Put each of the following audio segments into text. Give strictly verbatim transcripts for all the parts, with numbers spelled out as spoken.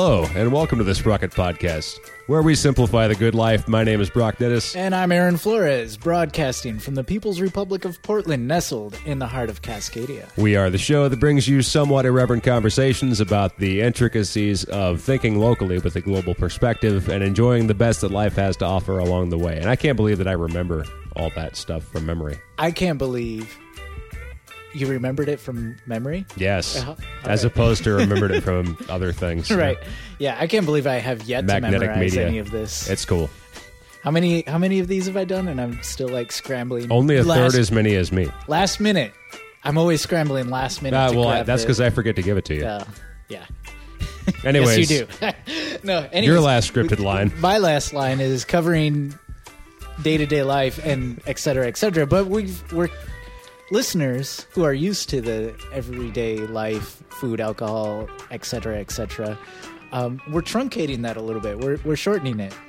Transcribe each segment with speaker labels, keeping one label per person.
Speaker 1: Hello, and welcome to the Sprocket Podcast, where we simplify the good life. My name is Brock Dittis.
Speaker 2: And I'm Aaron Flores, broadcasting from the People's Republic of Portland, nestled in the heart of Cascadia.
Speaker 1: We are the show that brings you somewhat irreverent conversations about the intricacies of thinking locally with a global perspective and enjoying the best that life has to offer along the way. And I can't believe that I remember all that stuff from memory.
Speaker 2: I can't believe you remembered it from memory?
Speaker 1: Yes,
Speaker 2: Uh-huh.
Speaker 1: as
Speaker 2: right.
Speaker 1: opposed to remembered it from other things.
Speaker 2: Right. Yeah, I can't believe I have yet
Speaker 1: Magnetic
Speaker 2: to memorize
Speaker 1: media.
Speaker 2: any of this.
Speaker 1: It's cool.
Speaker 2: How many How many of these have I done? And I'm still like scrambling.
Speaker 1: Only a
Speaker 2: last,
Speaker 1: third as many as me.
Speaker 2: Last minute. I'm always scrambling last minute.
Speaker 1: Uh,
Speaker 2: to
Speaker 1: well,
Speaker 2: grab
Speaker 1: that's
Speaker 2: the-
Speaker 1: because I forget to give it to you.
Speaker 2: Uh, yeah.
Speaker 1: Anyways,
Speaker 2: Yes, you do. No, anyways,
Speaker 1: your last scripted line.
Speaker 2: My last line is covering day-to-day life and et cetera, et cetera. But we've, we're listeners who are used to the everyday life, food, alcohol, et cetera, et cetera. Um, we're truncating that a little bit. We're we're shortening it.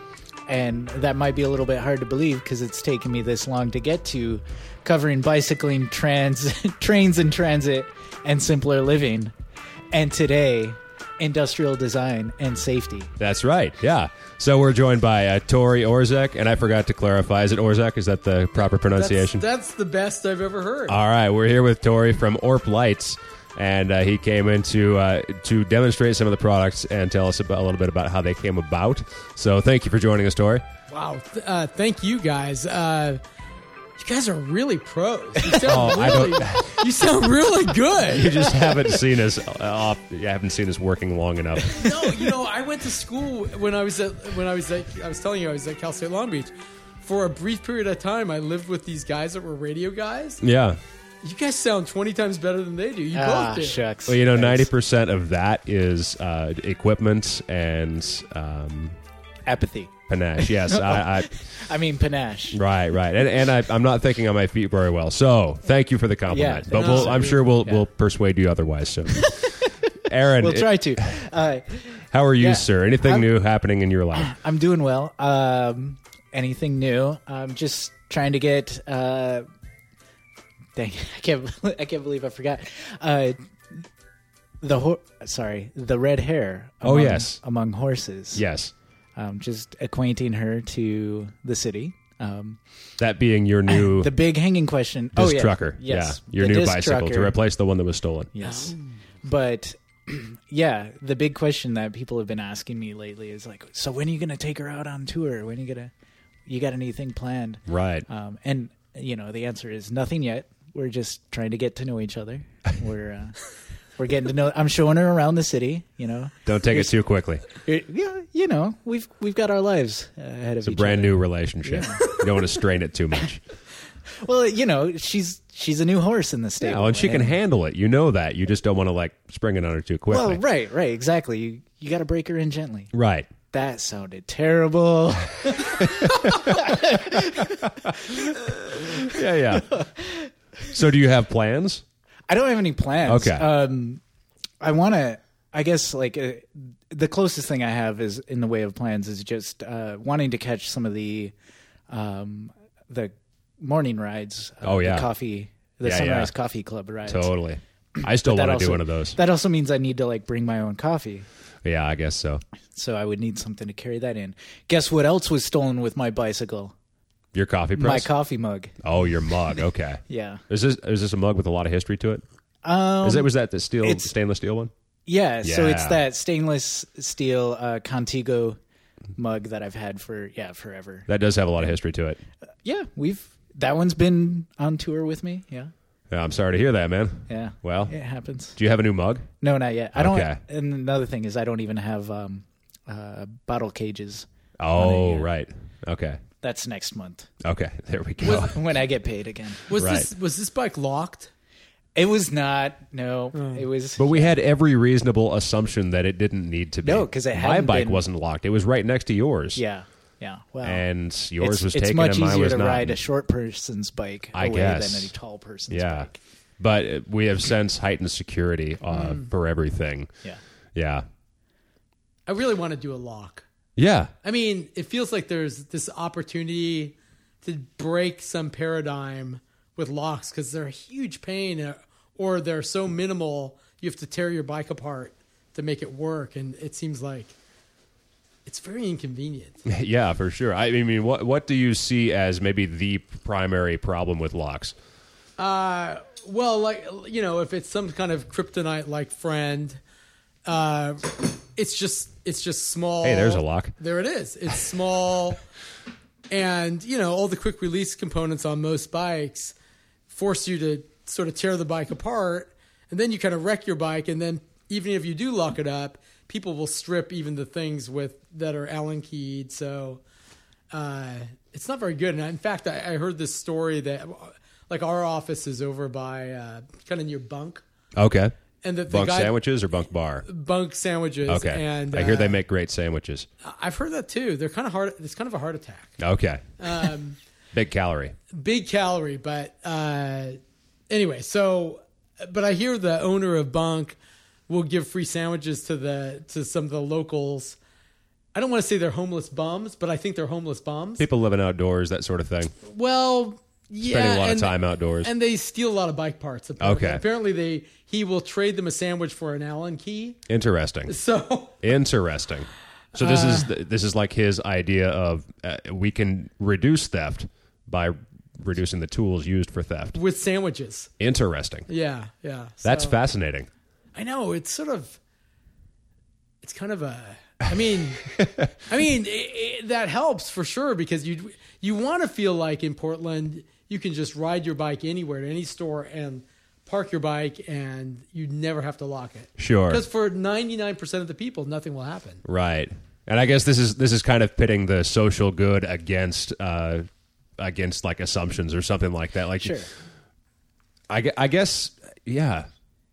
Speaker 2: And that might be a little bit hard to believe because it's taken me this long to get to covering bicycling, trans, trains and transit, and simpler living. And today, industrial design and safety.
Speaker 1: That's right, yeah. So we're joined by uh, Tori Orzek, and I forgot to clarify. Is it Orzek? Is that the proper pronunciation?
Speaker 3: That's, that's the best I've ever heard.
Speaker 1: All right, we're here with Tori from Orp Lights, and uh, he came in to, uh, to demonstrate some of the products and tell us about, a little bit about how they came about. So thank you for joining us, Tori.
Speaker 3: Wow. Th- uh, thank you, guys. Uh, you guys are really pros. You sound,
Speaker 1: Oh, I
Speaker 3: really,
Speaker 1: don't-
Speaker 3: you sound really
Speaker 1: You
Speaker 3: good.
Speaker 1: just haven't seen us uh, off. You haven't seen us working long enough.
Speaker 3: No, you know, I went to school when I was at, when I was at, I was telling you, I was at Cal State Long Beach. For a brief period of time, I lived with these guys that were radio guys.
Speaker 1: Yeah.
Speaker 3: You guys sound twenty times better than they do. You
Speaker 2: Ah,
Speaker 3: both do.
Speaker 2: shucks.
Speaker 1: Well, you know,
Speaker 2: Thanks.
Speaker 1: ninety percent of that is uh, equipment and um,
Speaker 2: Apathy.
Speaker 1: panache. Yes, I, I
Speaker 2: I mean, panache.
Speaker 1: Right, right, and and I, I'm not thinking on my feet very well. So thank you for the compliment.
Speaker 2: Yeah,
Speaker 1: but
Speaker 3: no,
Speaker 1: we'll, I'm sure we'll
Speaker 2: yeah.
Speaker 1: we'll persuade you otherwise soon. Aaron,
Speaker 2: We'll try to. Uh,
Speaker 1: how are you,
Speaker 2: yeah.
Speaker 1: sir? Anything
Speaker 2: I'm-
Speaker 1: new happening in your life?
Speaker 2: I'm doing well. Um, anything new? I'm just trying to get. Uh, dang, I can't. I can't believe I forgot. Uh, the ho- sorry, the red hair.
Speaker 1: Oh,
Speaker 2: among-
Speaker 1: yes.
Speaker 2: among horses.
Speaker 1: Yes,
Speaker 2: Um, just acquainting her to the city. Um,
Speaker 1: that being your new
Speaker 2: the big hanging question.
Speaker 1: disc
Speaker 2: oh yeah,
Speaker 1: trucker.
Speaker 2: Yes,
Speaker 1: yeah, your
Speaker 2: the
Speaker 1: new
Speaker 2: disc
Speaker 1: bicycle to
Speaker 2: trucker.
Speaker 1: replace the one that was stolen.
Speaker 2: Yes. But yeah, the big question that people have been asking me lately is like, so when are you going to take her out on tour? When are you going to, you got anything planned?
Speaker 1: Right.
Speaker 2: Um, and, you know, the answer is nothing yet. We're just trying to get to know each other. We're, uh, we're getting to know, I'm showing her around the city, you know.
Speaker 1: Don't take it too quickly.
Speaker 2: It- yeah, you know, we've, we've got our lives ahead of
Speaker 1: It's a
Speaker 2: each
Speaker 1: brand
Speaker 2: other.
Speaker 1: new relationship. You don't want to strain it too much.
Speaker 2: Well, you know, she's, she's a new horse in the stable.
Speaker 1: Yeah, well, and she can
Speaker 2: and-
Speaker 1: handle it. You know that. You just don't want to like spring it on her too quickly.
Speaker 2: Well, right, right, exactly. You, you got to break her in gently.
Speaker 1: Right.
Speaker 2: That sounded terrible.
Speaker 1: Yeah, yeah. So, do you have plans?
Speaker 2: I don't have any plans.
Speaker 1: Okay.
Speaker 2: Um, I want to, I guess, like, uh, the closest thing I have is in the way of plans is just uh, wanting to catch some of the um, the morning rides. Uh,
Speaker 1: Oh, yeah.
Speaker 2: The coffee, the
Speaker 1: Yeah,
Speaker 2: Sunrise
Speaker 1: yeah.
Speaker 2: Coffee Club rides.
Speaker 1: Totally. I still
Speaker 2: That
Speaker 1: want to do
Speaker 2: also-
Speaker 1: one of those.
Speaker 2: That also means I need to, like, bring my own coffee.
Speaker 1: Yeah, I guess so.
Speaker 2: So I would need something to carry that in. Guess what else was stolen with my bicycle?
Speaker 1: Your coffee
Speaker 2: My
Speaker 1: press?
Speaker 2: coffee mug.
Speaker 1: Oh, your mug. Okay.
Speaker 2: Yeah.
Speaker 1: Is this is this a mug with a lot of history to it?
Speaker 2: Um,
Speaker 1: Is it was that the steel
Speaker 2: it's-
Speaker 1: stainless steel one?
Speaker 2: Yeah, so it's
Speaker 1: Yeah.
Speaker 2: that stainless steel uh, Contigo mug that I've had for yeah forever.
Speaker 1: That does have a lot of history to it.
Speaker 2: Yeah, we've that one's been on tour with me. Yeah,
Speaker 1: Yeah, I'm sorry to hear that, man.
Speaker 2: yeah.
Speaker 1: Well,
Speaker 2: It happens.
Speaker 1: do you have a new mug?
Speaker 2: No, not yet. I don't.
Speaker 1: Okay.
Speaker 2: And another thing is, I don't even have um, uh, bottle cages.
Speaker 1: Oh,
Speaker 2: yeah.
Speaker 1: right. Okay.
Speaker 2: That's next month
Speaker 1: Okay. There we go.
Speaker 2: when I get paid again.
Speaker 3: Was
Speaker 1: Right.
Speaker 3: this was this bike locked?
Speaker 2: It was not. No,
Speaker 3: Oh.
Speaker 2: it was.
Speaker 1: But we had every reasonable assumption that it didn't need to be.
Speaker 2: No, 'cause it
Speaker 1: my
Speaker 2: hadn't
Speaker 1: bike
Speaker 2: been-
Speaker 1: wasn't locked. It was right next to yours.
Speaker 2: yeah, yeah. Well,
Speaker 1: And yours
Speaker 2: it's,
Speaker 1: was
Speaker 2: it's
Speaker 1: taken
Speaker 2: much
Speaker 1: and mine
Speaker 2: easier
Speaker 1: was
Speaker 2: to
Speaker 1: not.
Speaker 2: ride a short person's bike
Speaker 1: I
Speaker 2: away
Speaker 1: guess.
Speaker 2: than a tall person's
Speaker 1: Yeah.
Speaker 2: bike.
Speaker 1: But uh, we have since heightened security uh, for everything.
Speaker 2: Yeah.
Speaker 1: Yeah.
Speaker 3: I really want to do a lock.
Speaker 1: Yeah.
Speaker 3: I mean, it feels like there's this opportunity to break some paradigm with locks because they're a huge pain, uh, or they're so minimal you have to tear your bike apart to make it work, and it seems like it's very inconvenient.
Speaker 1: Yeah, for sure. I mean, what what do you see as maybe the primary problem with locks?
Speaker 3: Uh, well, like, you know, if it's some kind of kryptonite-like friend, uh, it's just it's just small.
Speaker 1: Hey, there's a lock.
Speaker 3: There it is. It's small, and you know, all the quick release components on most bikes force you to sort of tear the bike apart, and then you kind of wreck your bike, and then even if you do lock it up, people will strip even the things with that are Allen keyed. So uh, it's not very good. And in fact, I, I heard this story that like our office is over by uh, kind of near Bunk.
Speaker 1: Okay.
Speaker 3: And the, the
Speaker 1: Bunk
Speaker 3: guy,
Speaker 1: sandwiches or Bunk Bar?
Speaker 3: Bunk sandwiches.
Speaker 1: Okay.
Speaker 3: And
Speaker 1: I hear
Speaker 3: uh,
Speaker 1: they make great sandwiches.
Speaker 3: I've heard that too. They're kind of hard. It's kind of a heart attack.
Speaker 1: Okay.
Speaker 3: Um,
Speaker 1: Big calorie.
Speaker 3: Big calorie, but uh, anyway. So, but I hear the owner of Bunk will give free sandwiches to the to some of the locals. I don't want to say they're homeless bums, but I think they're homeless bums.
Speaker 1: People living outdoors, that sort of thing.
Speaker 3: Well, yeah,
Speaker 1: Spending a lot
Speaker 3: and,
Speaker 1: of time outdoors.
Speaker 3: and they steal a lot of bike parts. Apparently.
Speaker 1: Okay.
Speaker 3: Apparently, they he will trade them a sandwich for an Allen key.
Speaker 1: Interesting.
Speaker 3: So
Speaker 1: Interesting. So this
Speaker 3: Uh,
Speaker 1: is this is like his idea of uh, we can reduce theft by reducing the tools used for theft.
Speaker 3: with sandwiches,
Speaker 1: Interesting.
Speaker 3: yeah, yeah.
Speaker 1: That's
Speaker 3: So-
Speaker 1: fascinating.
Speaker 3: I know it's sort of, it's kind of a. I mean, I mean it, it, that helps for sure because you you want to feel like in Portland you can just ride your bike anywhere to any store and park your bike and you never have to lock it.
Speaker 1: Sure.
Speaker 3: Because for ninety-nine percent of the people, nothing will happen.
Speaker 1: Right. And I guess this is this is kind of pitting the social good against uh, against like assumptions or something like that. Like,
Speaker 2: Sure.
Speaker 1: I, gue- I guess, yeah.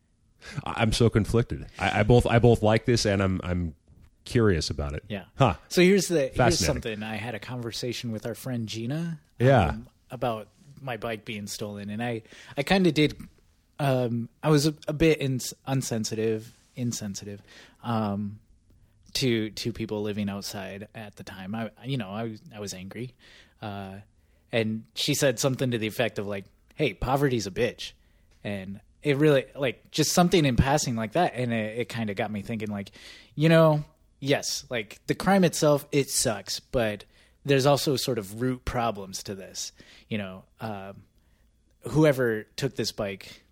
Speaker 1: I- I'm so conflicted. I, I both I both like this and I'm I'm curious about it.
Speaker 2: Yeah.
Speaker 1: Huh.
Speaker 2: So here's the here's
Speaker 1: Fascinating.
Speaker 2: something. I had a conversation with our friend Gina.
Speaker 1: Yeah.
Speaker 2: um, about my bike being stolen, and I I kind of did. Um, I was a, a bit ins- unsensitive, insensitive, um, to to people living outside at the time. I you know I was I was angry, uh, and she said something to the effect of like, "Hey, poverty's a bitch," and it really like just something in passing like that, and it, it kind of got me thinking like, you know. Yes, like the crime itself, it sucks, but there's also sort of root problems to this. You know, um, whoever took this bike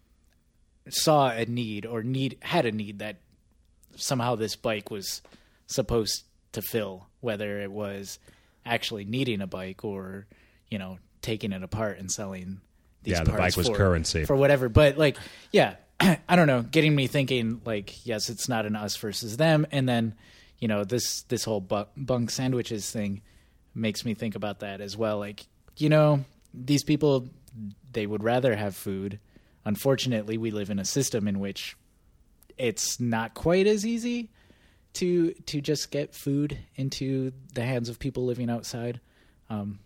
Speaker 2: saw a need or need had a need that somehow this bike was supposed to fill, whether it was actually needing a bike or, you know, taking it apart and selling these
Speaker 1: Yeah, the
Speaker 2: parts
Speaker 1: bike was
Speaker 2: for,
Speaker 1: currency.
Speaker 2: for whatever. But like, yeah, I don't know, getting me thinking like, yes, it's not an us versus them. And then, you know, this this whole bu- bunk sandwiches thing makes me think about that as well. Like, you know, these people, they would rather have food. Unfortunately, we live in a system in which it's not quite as easy to to just get food into the hands of people living outside. Um,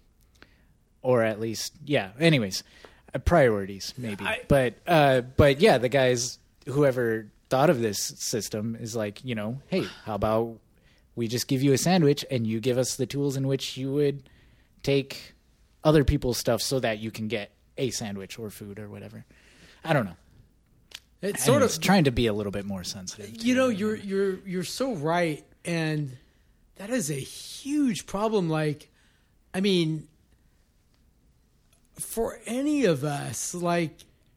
Speaker 2: or at least, yeah. Anyways, uh, priorities maybe.
Speaker 3: I-
Speaker 2: but uh, but yeah, the guys, whoever thought of this system is like, you know, hey, how about we just give you a sandwich and you give us the tools in which you would take other people's stuff so that you can get a sandwich or food or whatever. I don't know.
Speaker 3: It's sort
Speaker 2: Anyways,
Speaker 3: of
Speaker 2: trying to be a little bit more sensitive. to
Speaker 3: you know
Speaker 2: it.
Speaker 3: you're you're you're so right, and that is a huge problem. Like, I mean, for any of us, like,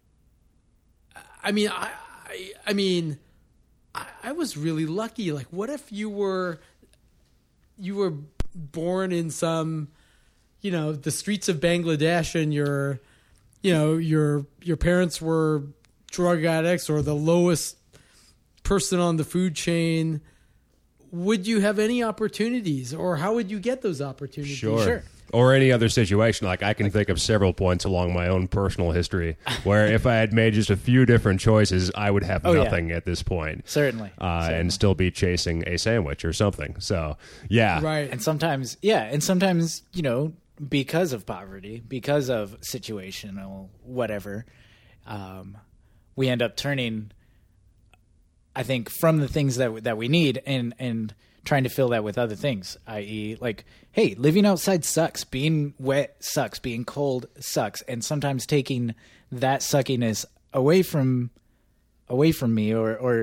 Speaker 3: I mean, I, I, I mean, I, I was really lucky. Like, what if you were, you were born in some, you know, the streets of Bangladesh, and your, you know, your your parents were drug addicts or the lowest person on the food chain. Would you have any opportunities, or how would you get those opportunities?
Speaker 1: Sure.
Speaker 2: Sure.
Speaker 1: Or any other situation. Like I can think of several points along my own personal history where if I had made just a few different choices, I would have
Speaker 2: Oh, yeah.
Speaker 1: nothing at this point.
Speaker 2: Certainly.
Speaker 1: Uh,
Speaker 2: Certainly.
Speaker 1: and still be chasing a sandwich or something. So, yeah.
Speaker 3: Right.
Speaker 2: And sometimes, yeah, and sometimes, you know, because of poverty, because of situational whatever, um, we end up turning, I think, from the things that that we need and and trying to fill that with other things, that is, like, hey, living outside sucks, being wet sucks, being cold sucks, and sometimes taking that suckiness away from away from me or or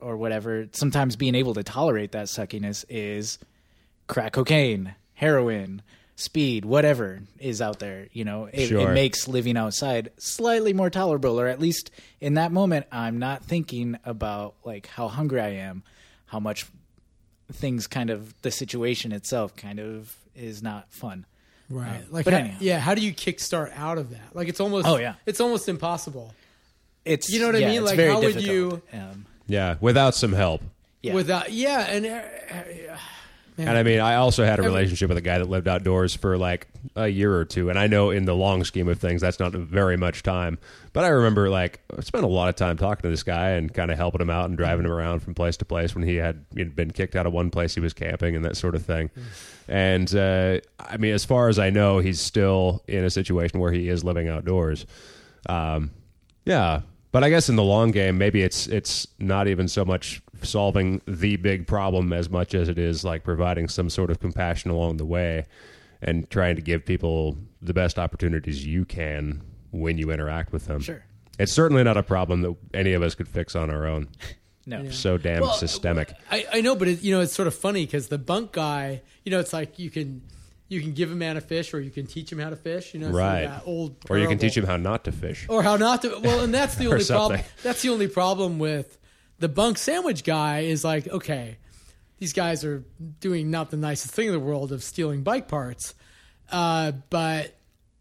Speaker 2: or whatever, sometimes being able to tolerate that suckiness is crack cocaine, heroin, speed, whatever is out there. You know, it,
Speaker 1: Sure.
Speaker 2: it makes living outside slightly more tolerable, or at least in that moment, I'm not thinking about like how hungry I am, how much things kind of, the situation itself kind of is not fun.
Speaker 3: Right.
Speaker 2: Um,
Speaker 3: like,
Speaker 2: but
Speaker 3: how,
Speaker 2: anyhow.
Speaker 3: yeah. How do you kickstart out of that? Like, it's almost.
Speaker 2: Oh, yeah.
Speaker 3: It's almost impossible.
Speaker 2: It's,
Speaker 3: You know what I
Speaker 2: yeah,
Speaker 3: mean?
Speaker 2: it's
Speaker 3: Like,
Speaker 2: very
Speaker 3: how would
Speaker 2: difficult. Um,
Speaker 1: Yeah, without some help.
Speaker 2: yeah.
Speaker 3: Without. Yeah. And. Uh, uh, man.
Speaker 1: And I mean, I also had a relationship with a guy that lived outdoors for like a year or two. And I know in the long scheme of things, that's not very much time. But I remember like I spent a lot of time talking to this guy and kind of helping him out and driving him around from place to place when he had he'd been kicked out of one place he was camping and that sort of thing. And uh, I mean, as far as I know, he's still in a situation where he is living outdoors. Um, yeah. But I guess in the long game, maybe it's it's not even so much solving the big problem as much as it is like providing some sort of compassion along the way and trying to give people the best opportunities you can when you interact with them.
Speaker 2: Sure.
Speaker 1: It's certainly not a problem that any of us could fix on our own.
Speaker 2: No.
Speaker 1: So damn
Speaker 3: Well,
Speaker 1: systemic.
Speaker 3: I, I know, but it, you know, it's sort of funny because the bunk guy, you know, it's like you can you can give a man a fish or you can teach him how to fish. You know, it's like
Speaker 1: Right.
Speaker 3: that old
Speaker 1: Or you can
Speaker 3: parable.
Speaker 1: teach him how not to fish.
Speaker 3: or how not to. Well, and that's the
Speaker 1: Or
Speaker 3: only problem.
Speaker 1: something.
Speaker 3: That's the only problem with the bunk sandwich guy is like, okay, these guys are doing not the nicest thing in the world of stealing bike parts, uh, but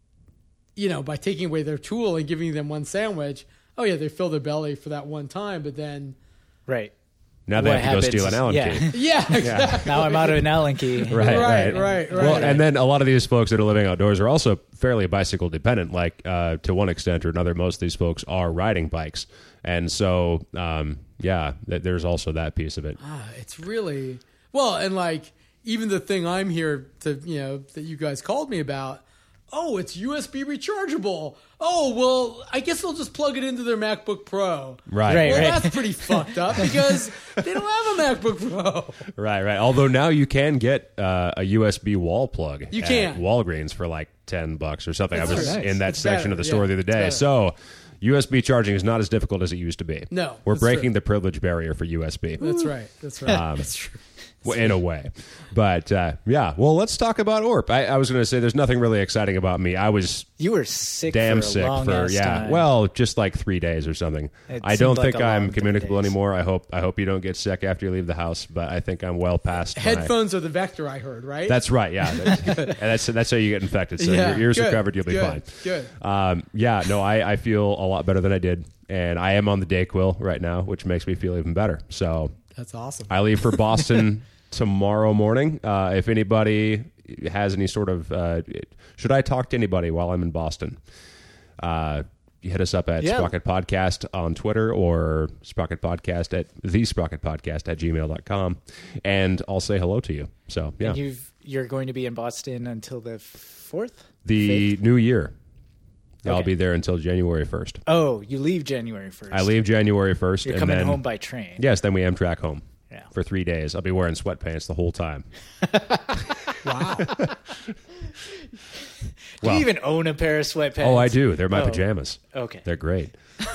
Speaker 3: you know, by taking away their tool and giving them one sandwich, oh yeah, they fill their belly for that one time, but then
Speaker 2: Right.
Speaker 1: Now they
Speaker 2: What
Speaker 1: have to go
Speaker 2: happens-
Speaker 1: steal an Allen
Speaker 2: yeah.
Speaker 1: key.
Speaker 3: yeah, exactly.
Speaker 2: Now I'm out of an Allen key.
Speaker 1: Right,
Speaker 3: Right,
Speaker 1: right,
Speaker 3: right, right.
Speaker 1: Well, and then a lot of these folks that are living outdoors are also fairly bicycle dependent. Like uh, to one extent or another, most of these folks are riding bikes, and so um, yeah, th- there's also that piece of it.
Speaker 3: Ah, it's really well, and like even the thing I'm here to, you know, that you guys called me about. Oh, it's U S B rechargeable. Oh, well, I guess they'll just plug it into their MacBook Pro.
Speaker 1: Right,
Speaker 2: Right,
Speaker 3: Well,
Speaker 2: right.
Speaker 3: that's pretty fucked up because they don't have a MacBook Pro.
Speaker 1: right, right. Although now you can get uh, a U S B wall plug.
Speaker 3: You
Speaker 1: at
Speaker 3: can.
Speaker 1: Walgreens for like ten bucks or something.
Speaker 3: That's
Speaker 1: I was
Speaker 3: nice.
Speaker 1: in that
Speaker 3: It's
Speaker 1: section
Speaker 3: better,
Speaker 1: of the store
Speaker 3: yeah,
Speaker 1: the other
Speaker 3: it's
Speaker 1: day.
Speaker 3: better.
Speaker 1: So U S B charging is not as difficult as it used to be.
Speaker 3: No,
Speaker 1: we're
Speaker 3: that's
Speaker 1: breaking
Speaker 3: true.
Speaker 1: the privilege barrier for U S B.
Speaker 3: That's right. That's right.
Speaker 1: Um,
Speaker 3: that's true.
Speaker 1: Well, in a way. But uh, yeah, well, let's talk about O R P. I, I was going to say there's nothing really exciting about me. I was
Speaker 2: You were sick
Speaker 1: damn
Speaker 2: for a
Speaker 1: sick
Speaker 2: long
Speaker 1: for
Speaker 2: ass
Speaker 1: yeah,
Speaker 2: time.
Speaker 1: well, just like three days or something.
Speaker 2: It
Speaker 1: I don't
Speaker 2: seemed like
Speaker 1: think
Speaker 2: a
Speaker 1: I'm
Speaker 2: long
Speaker 1: communicable
Speaker 2: three days.
Speaker 1: anymore. I hope I hope you don't get sick after you leave the house, but I think I'm well past my-
Speaker 3: Headphones are the vector, I heard, right?
Speaker 1: That's right. Yeah, that's, and that's that's how you get infected. So
Speaker 3: Yeah,
Speaker 1: your ears
Speaker 3: good,
Speaker 1: are covered. You'll be
Speaker 3: good,
Speaker 1: fine.
Speaker 3: good.
Speaker 1: Um, yeah. No, I, I feel a lot better than I did, and I am on the Dayquil right now, which makes me feel even better. So
Speaker 3: That's awesome.
Speaker 1: I leave for Boston tomorrow morning. Uh, if anybody has any sort of, uh, should I talk to anybody while I'm in Boston? Uh, you hit us up at
Speaker 2: Yeah.
Speaker 1: Sprocket Podcast on Twitter or Sprocket Podcast at the Sprocket Podcast at gmail dot com, and I'll say hello to you. So yeah,
Speaker 2: And you've, you're going to be in Boston until the fourth?
Speaker 1: the new year. I'll
Speaker 2: Okay.
Speaker 1: be there until January first.
Speaker 2: Oh, you leave January first.
Speaker 1: I leave January first.
Speaker 2: You're
Speaker 1: and
Speaker 2: coming
Speaker 1: then,
Speaker 2: home by train.
Speaker 1: Yes, then we Amtrak home.
Speaker 2: Yeah.
Speaker 1: For three days. I'll be wearing sweatpants the whole time.
Speaker 3: Wow.
Speaker 2: Do
Speaker 1: Well-
Speaker 2: you even own a pair of sweatpants?
Speaker 1: Oh, I do. They're my
Speaker 2: Oh.
Speaker 1: pajamas.
Speaker 2: Okay.
Speaker 1: They're great.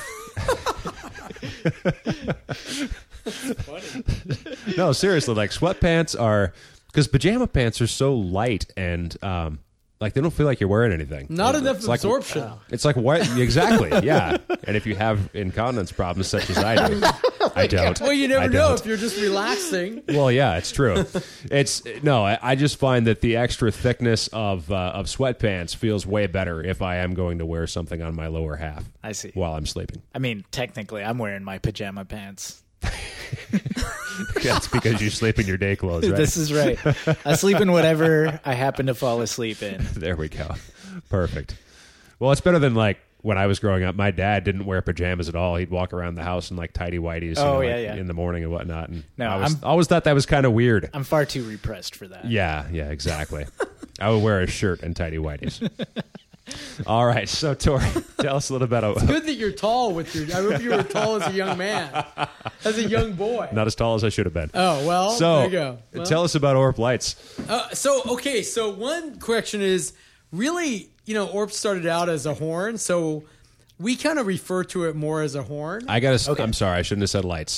Speaker 1: No, seriously, like sweatpants are because pajama pants are so light and um, like they don't feel like you're wearing anything.
Speaker 3: Not
Speaker 1: It's
Speaker 3: enough
Speaker 1: like-
Speaker 3: absorption.
Speaker 1: It's like what exactly? Yeah. And if you have incontinence problems such as I do, I don't.
Speaker 3: Well, you never
Speaker 1: I
Speaker 3: know
Speaker 1: don't.
Speaker 3: if you're just relaxing.
Speaker 1: Well, yeah, it's true. It's no, I, I just find that the extra thickness of uh, of sweatpants feels way better if I am going to wear something on my lower half.
Speaker 2: I see.
Speaker 1: While I'm sleeping.
Speaker 2: I mean, technically, I'm wearing my pajama pants.
Speaker 1: That's because you sleep in your day clothes, right?
Speaker 2: This is right. I sleep in whatever I happen to fall asleep in.
Speaker 1: There we go. Perfect. Well, it's better than like when I was growing up. My dad didn't wear pajamas at all. He'd walk around the house in like tidy whities, you
Speaker 2: Oh,
Speaker 1: know,
Speaker 2: yeah,
Speaker 1: like,
Speaker 2: yeah.
Speaker 1: in the morning and whatnot. And
Speaker 2: No,
Speaker 1: I was,
Speaker 2: I'm-
Speaker 1: I always thought that was kind of weird.
Speaker 2: I'm far too repressed for that.
Speaker 1: Yeah, yeah, exactly. I would wear a shirt and tidy whities. All right, so Tori, tell us a little bit about
Speaker 3: Good that you're tall with your. I hope you were tall as a young man, as a young boy.
Speaker 1: not as tall as I should have been.
Speaker 3: Oh well,
Speaker 1: So,
Speaker 3: there you go. Well,
Speaker 1: tell us about O R P Lights.
Speaker 3: uh, so okay, so one correction is really, you know, O R P started out as a horn, so we kind of refer to it more as a horn.
Speaker 1: I got to. I'm sorry, I shouldn't have said lights.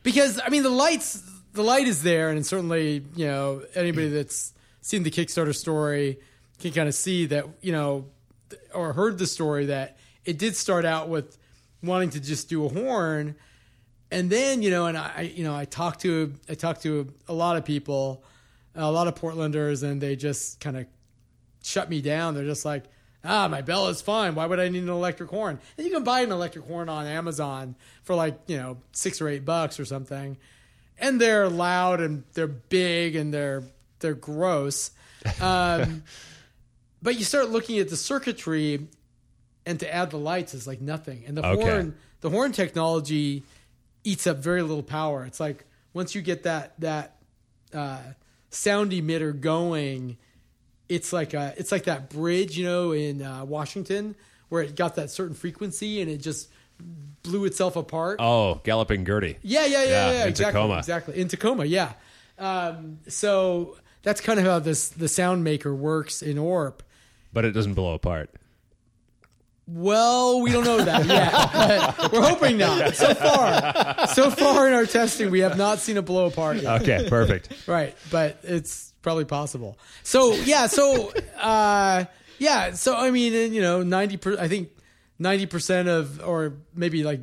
Speaker 3: because I mean the lights, the light is there, and certainly you know anybody that's seen the Kickstarter story can kind of see that you know or heard the story that it did start out with wanting to just do a horn, and then you know and I you know I talked to I talked to a, a lot of people, a lot of Portlanders, and they just kind of shut me down. They're just like, ah, my bell is fine. Why would I need an electric horn? And you can buy an electric horn on Amazon for like, you know, six or eight bucks or something. And they're loud and they're big and they're they're gross. Um, but you start looking at the circuitry, and to add the lights is like nothing. And the
Speaker 1: Okay.
Speaker 3: horn the horn technology eats up very little power. It's like once you get that that uh, sound emitter going, it's like a, it's like that bridge, you know, in uh, Washington where it got that certain frequency and it just blew itself apart.
Speaker 1: Oh, Galloping Gertie.
Speaker 3: Yeah, yeah, yeah,
Speaker 1: Yeah,
Speaker 3: yeah,
Speaker 1: in
Speaker 3: exactly,
Speaker 1: Tacoma.
Speaker 3: exactly. In Tacoma, yeah. Um, so that's kind of how this the sound maker works in O R P.
Speaker 1: But it doesn't blow apart.
Speaker 3: Well, we don't know that yet. But we're hoping not. So far, so far in our testing, we have not seen a blow apart yet.
Speaker 1: Okay, perfect.
Speaker 3: Right, but it's probably possible. So yeah, so uh, yeah, so I mean, and, you know, ninety. Per, I think ninety percent of, or maybe like,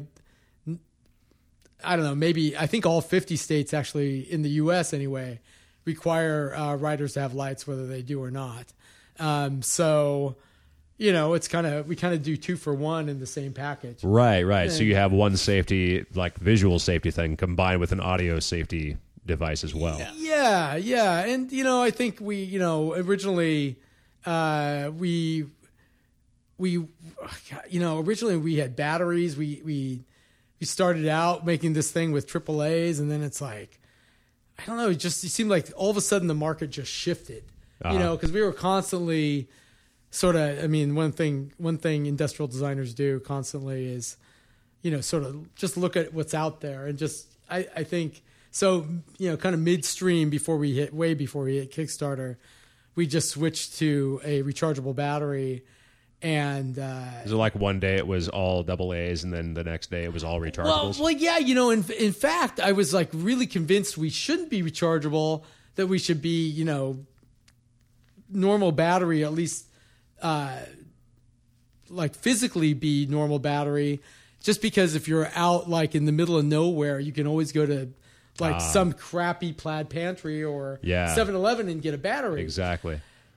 Speaker 3: I don't know, maybe I think all fifty states actually in the U S anyway require uh, riders to have lights, whether they do or not. Um, so you know, it's kind of we kind of do two for one in the same package.
Speaker 1: Right, right. So you have one safety, like visual safety thing, combined with an audio safety device as well.
Speaker 3: Yeah, yeah, and you know, I think we, you know, originally, uh, we, we, you know, originally we had batteries. We we we started out making this thing with triple A's, and then it's like, I don't know, it just it seemed like all of a sudden the market just shifted.
Speaker 1: Uh-huh.
Speaker 3: You know, because we were constantly sort of. I mean, one thing one thing industrial designers do constantly is, you know, sort of just look at what's out there and just. I I think. So, you know, kind of midstream before we hit, way before we hit Kickstarter, we just switched to a rechargeable battery. And, uh,
Speaker 1: Is it like one day it was all double A's and then the next day it was all
Speaker 3: well,
Speaker 1: rechargeables?
Speaker 3: well, yeah, you know, in, in fact, I was like really convinced we shouldn't be rechargeable, that we should be, you know, normal battery, at least, uh, like physically be normal battery, just because if you're out like in the middle of nowhere, you can always go to, like
Speaker 1: Ah.
Speaker 3: some crappy plaid pantry or
Speaker 1: Yeah.
Speaker 3: seven eleven and get a battery.
Speaker 1: Exactly.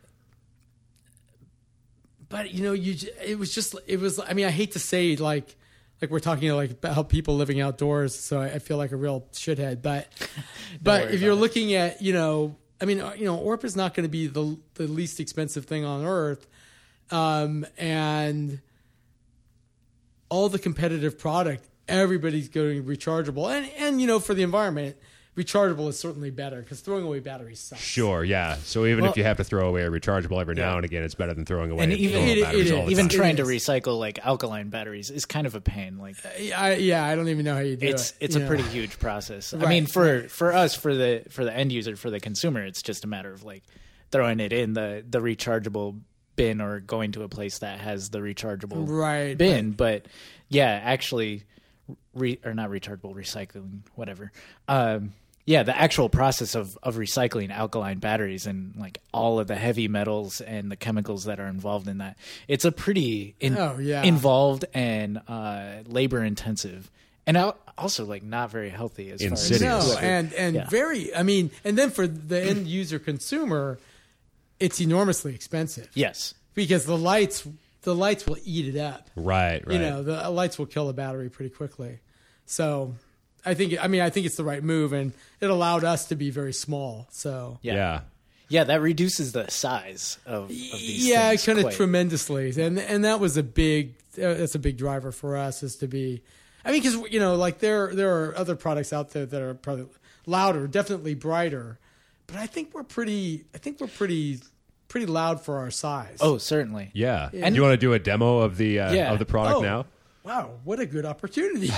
Speaker 3: But you know, you j- it was just it was. I mean, I hate to say like like we're talking like about people living outdoors, so I, I feel like a real shithead. But but
Speaker 2: worry
Speaker 3: if you're
Speaker 2: about it.
Speaker 3: looking at you know, I mean, uh, you know, O R P is not going to be the the least expensive thing on earth, um, and all the competitive product. Everybody's going rechargeable, and and you know, for the environment, rechargeable is certainly better because throwing away batteries sucks.
Speaker 1: Sure, yeah. So even
Speaker 2: Well-
Speaker 1: if you have to throw away a rechargeable every now
Speaker 3: Yeah.
Speaker 1: and again, it's better than throwing away
Speaker 2: And
Speaker 1: normal
Speaker 2: even-
Speaker 3: It-
Speaker 1: batteries
Speaker 3: it
Speaker 1: all the
Speaker 2: Even
Speaker 1: time.
Speaker 2: trying to
Speaker 3: is.
Speaker 2: recycle like alkaline batteries is kind of a pain. Like
Speaker 3: I, yeah, I don't even know how you do
Speaker 2: it's
Speaker 3: it.
Speaker 2: it's
Speaker 3: you
Speaker 2: a
Speaker 3: know.
Speaker 2: pretty huge process. I
Speaker 3: Right,
Speaker 2: mean, for for us, for the for the end user, for the consumer, it's just a matter of like throwing it in the the rechargeable bin or going to a place that has the rechargeable
Speaker 3: Right,
Speaker 2: bin. But yeah, actually, re, or not rechargeable, recycling, whatever. Um, yeah, the actual process of, of recycling alkaline batteries and like all of the heavy metals and the chemicals that are involved in that, it's a pretty in,
Speaker 3: Oh, yeah.
Speaker 2: involved and uh, labor intensive, and al- also like not very healthy as
Speaker 1: Insidious.
Speaker 2: far as
Speaker 3: No,
Speaker 2: whoever-
Speaker 3: and and
Speaker 2: yeah.
Speaker 3: very. I mean, and then for the end user consumer, it's enormously expensive
Speaker 2: yes.
Speaker 3: because the lights the lights will eat it up.
Speaker 1: Right, right.
Speaker 3: You know, the lights will kill the battery pretty quickly. So, I think. I mean, I think it's the right move, and it allowed us to be very small. So.
Speaker 2: Yeah.
Speaker 1: yeah.
Speaker 2: Yeah, that reduces the size of, of these
Speaker 3: Yeah,
Speaker 2: things
Speaker 3: kind of
Speaker 2: quite.
Speaker 3: tremendously, and and that was a big uh, that's a big driver for us is to be. I mean, because you know, like there there are other products out there that are probably louder, definitely brighter, but I think we're pretty. I think we're pretty pretty loud for our size.
Speaker 2: Oh, certainly.
Speaker 1: Yeah.
Speaker 3: Yeah.
Speaker 1: And you want to do a demo of the uh,
Speaker 2: Yeah.
Speaker 1: of the product
Speaker 3: Oh,
Speaker 1: now?
Speaker 3: wow, what a good opportunity.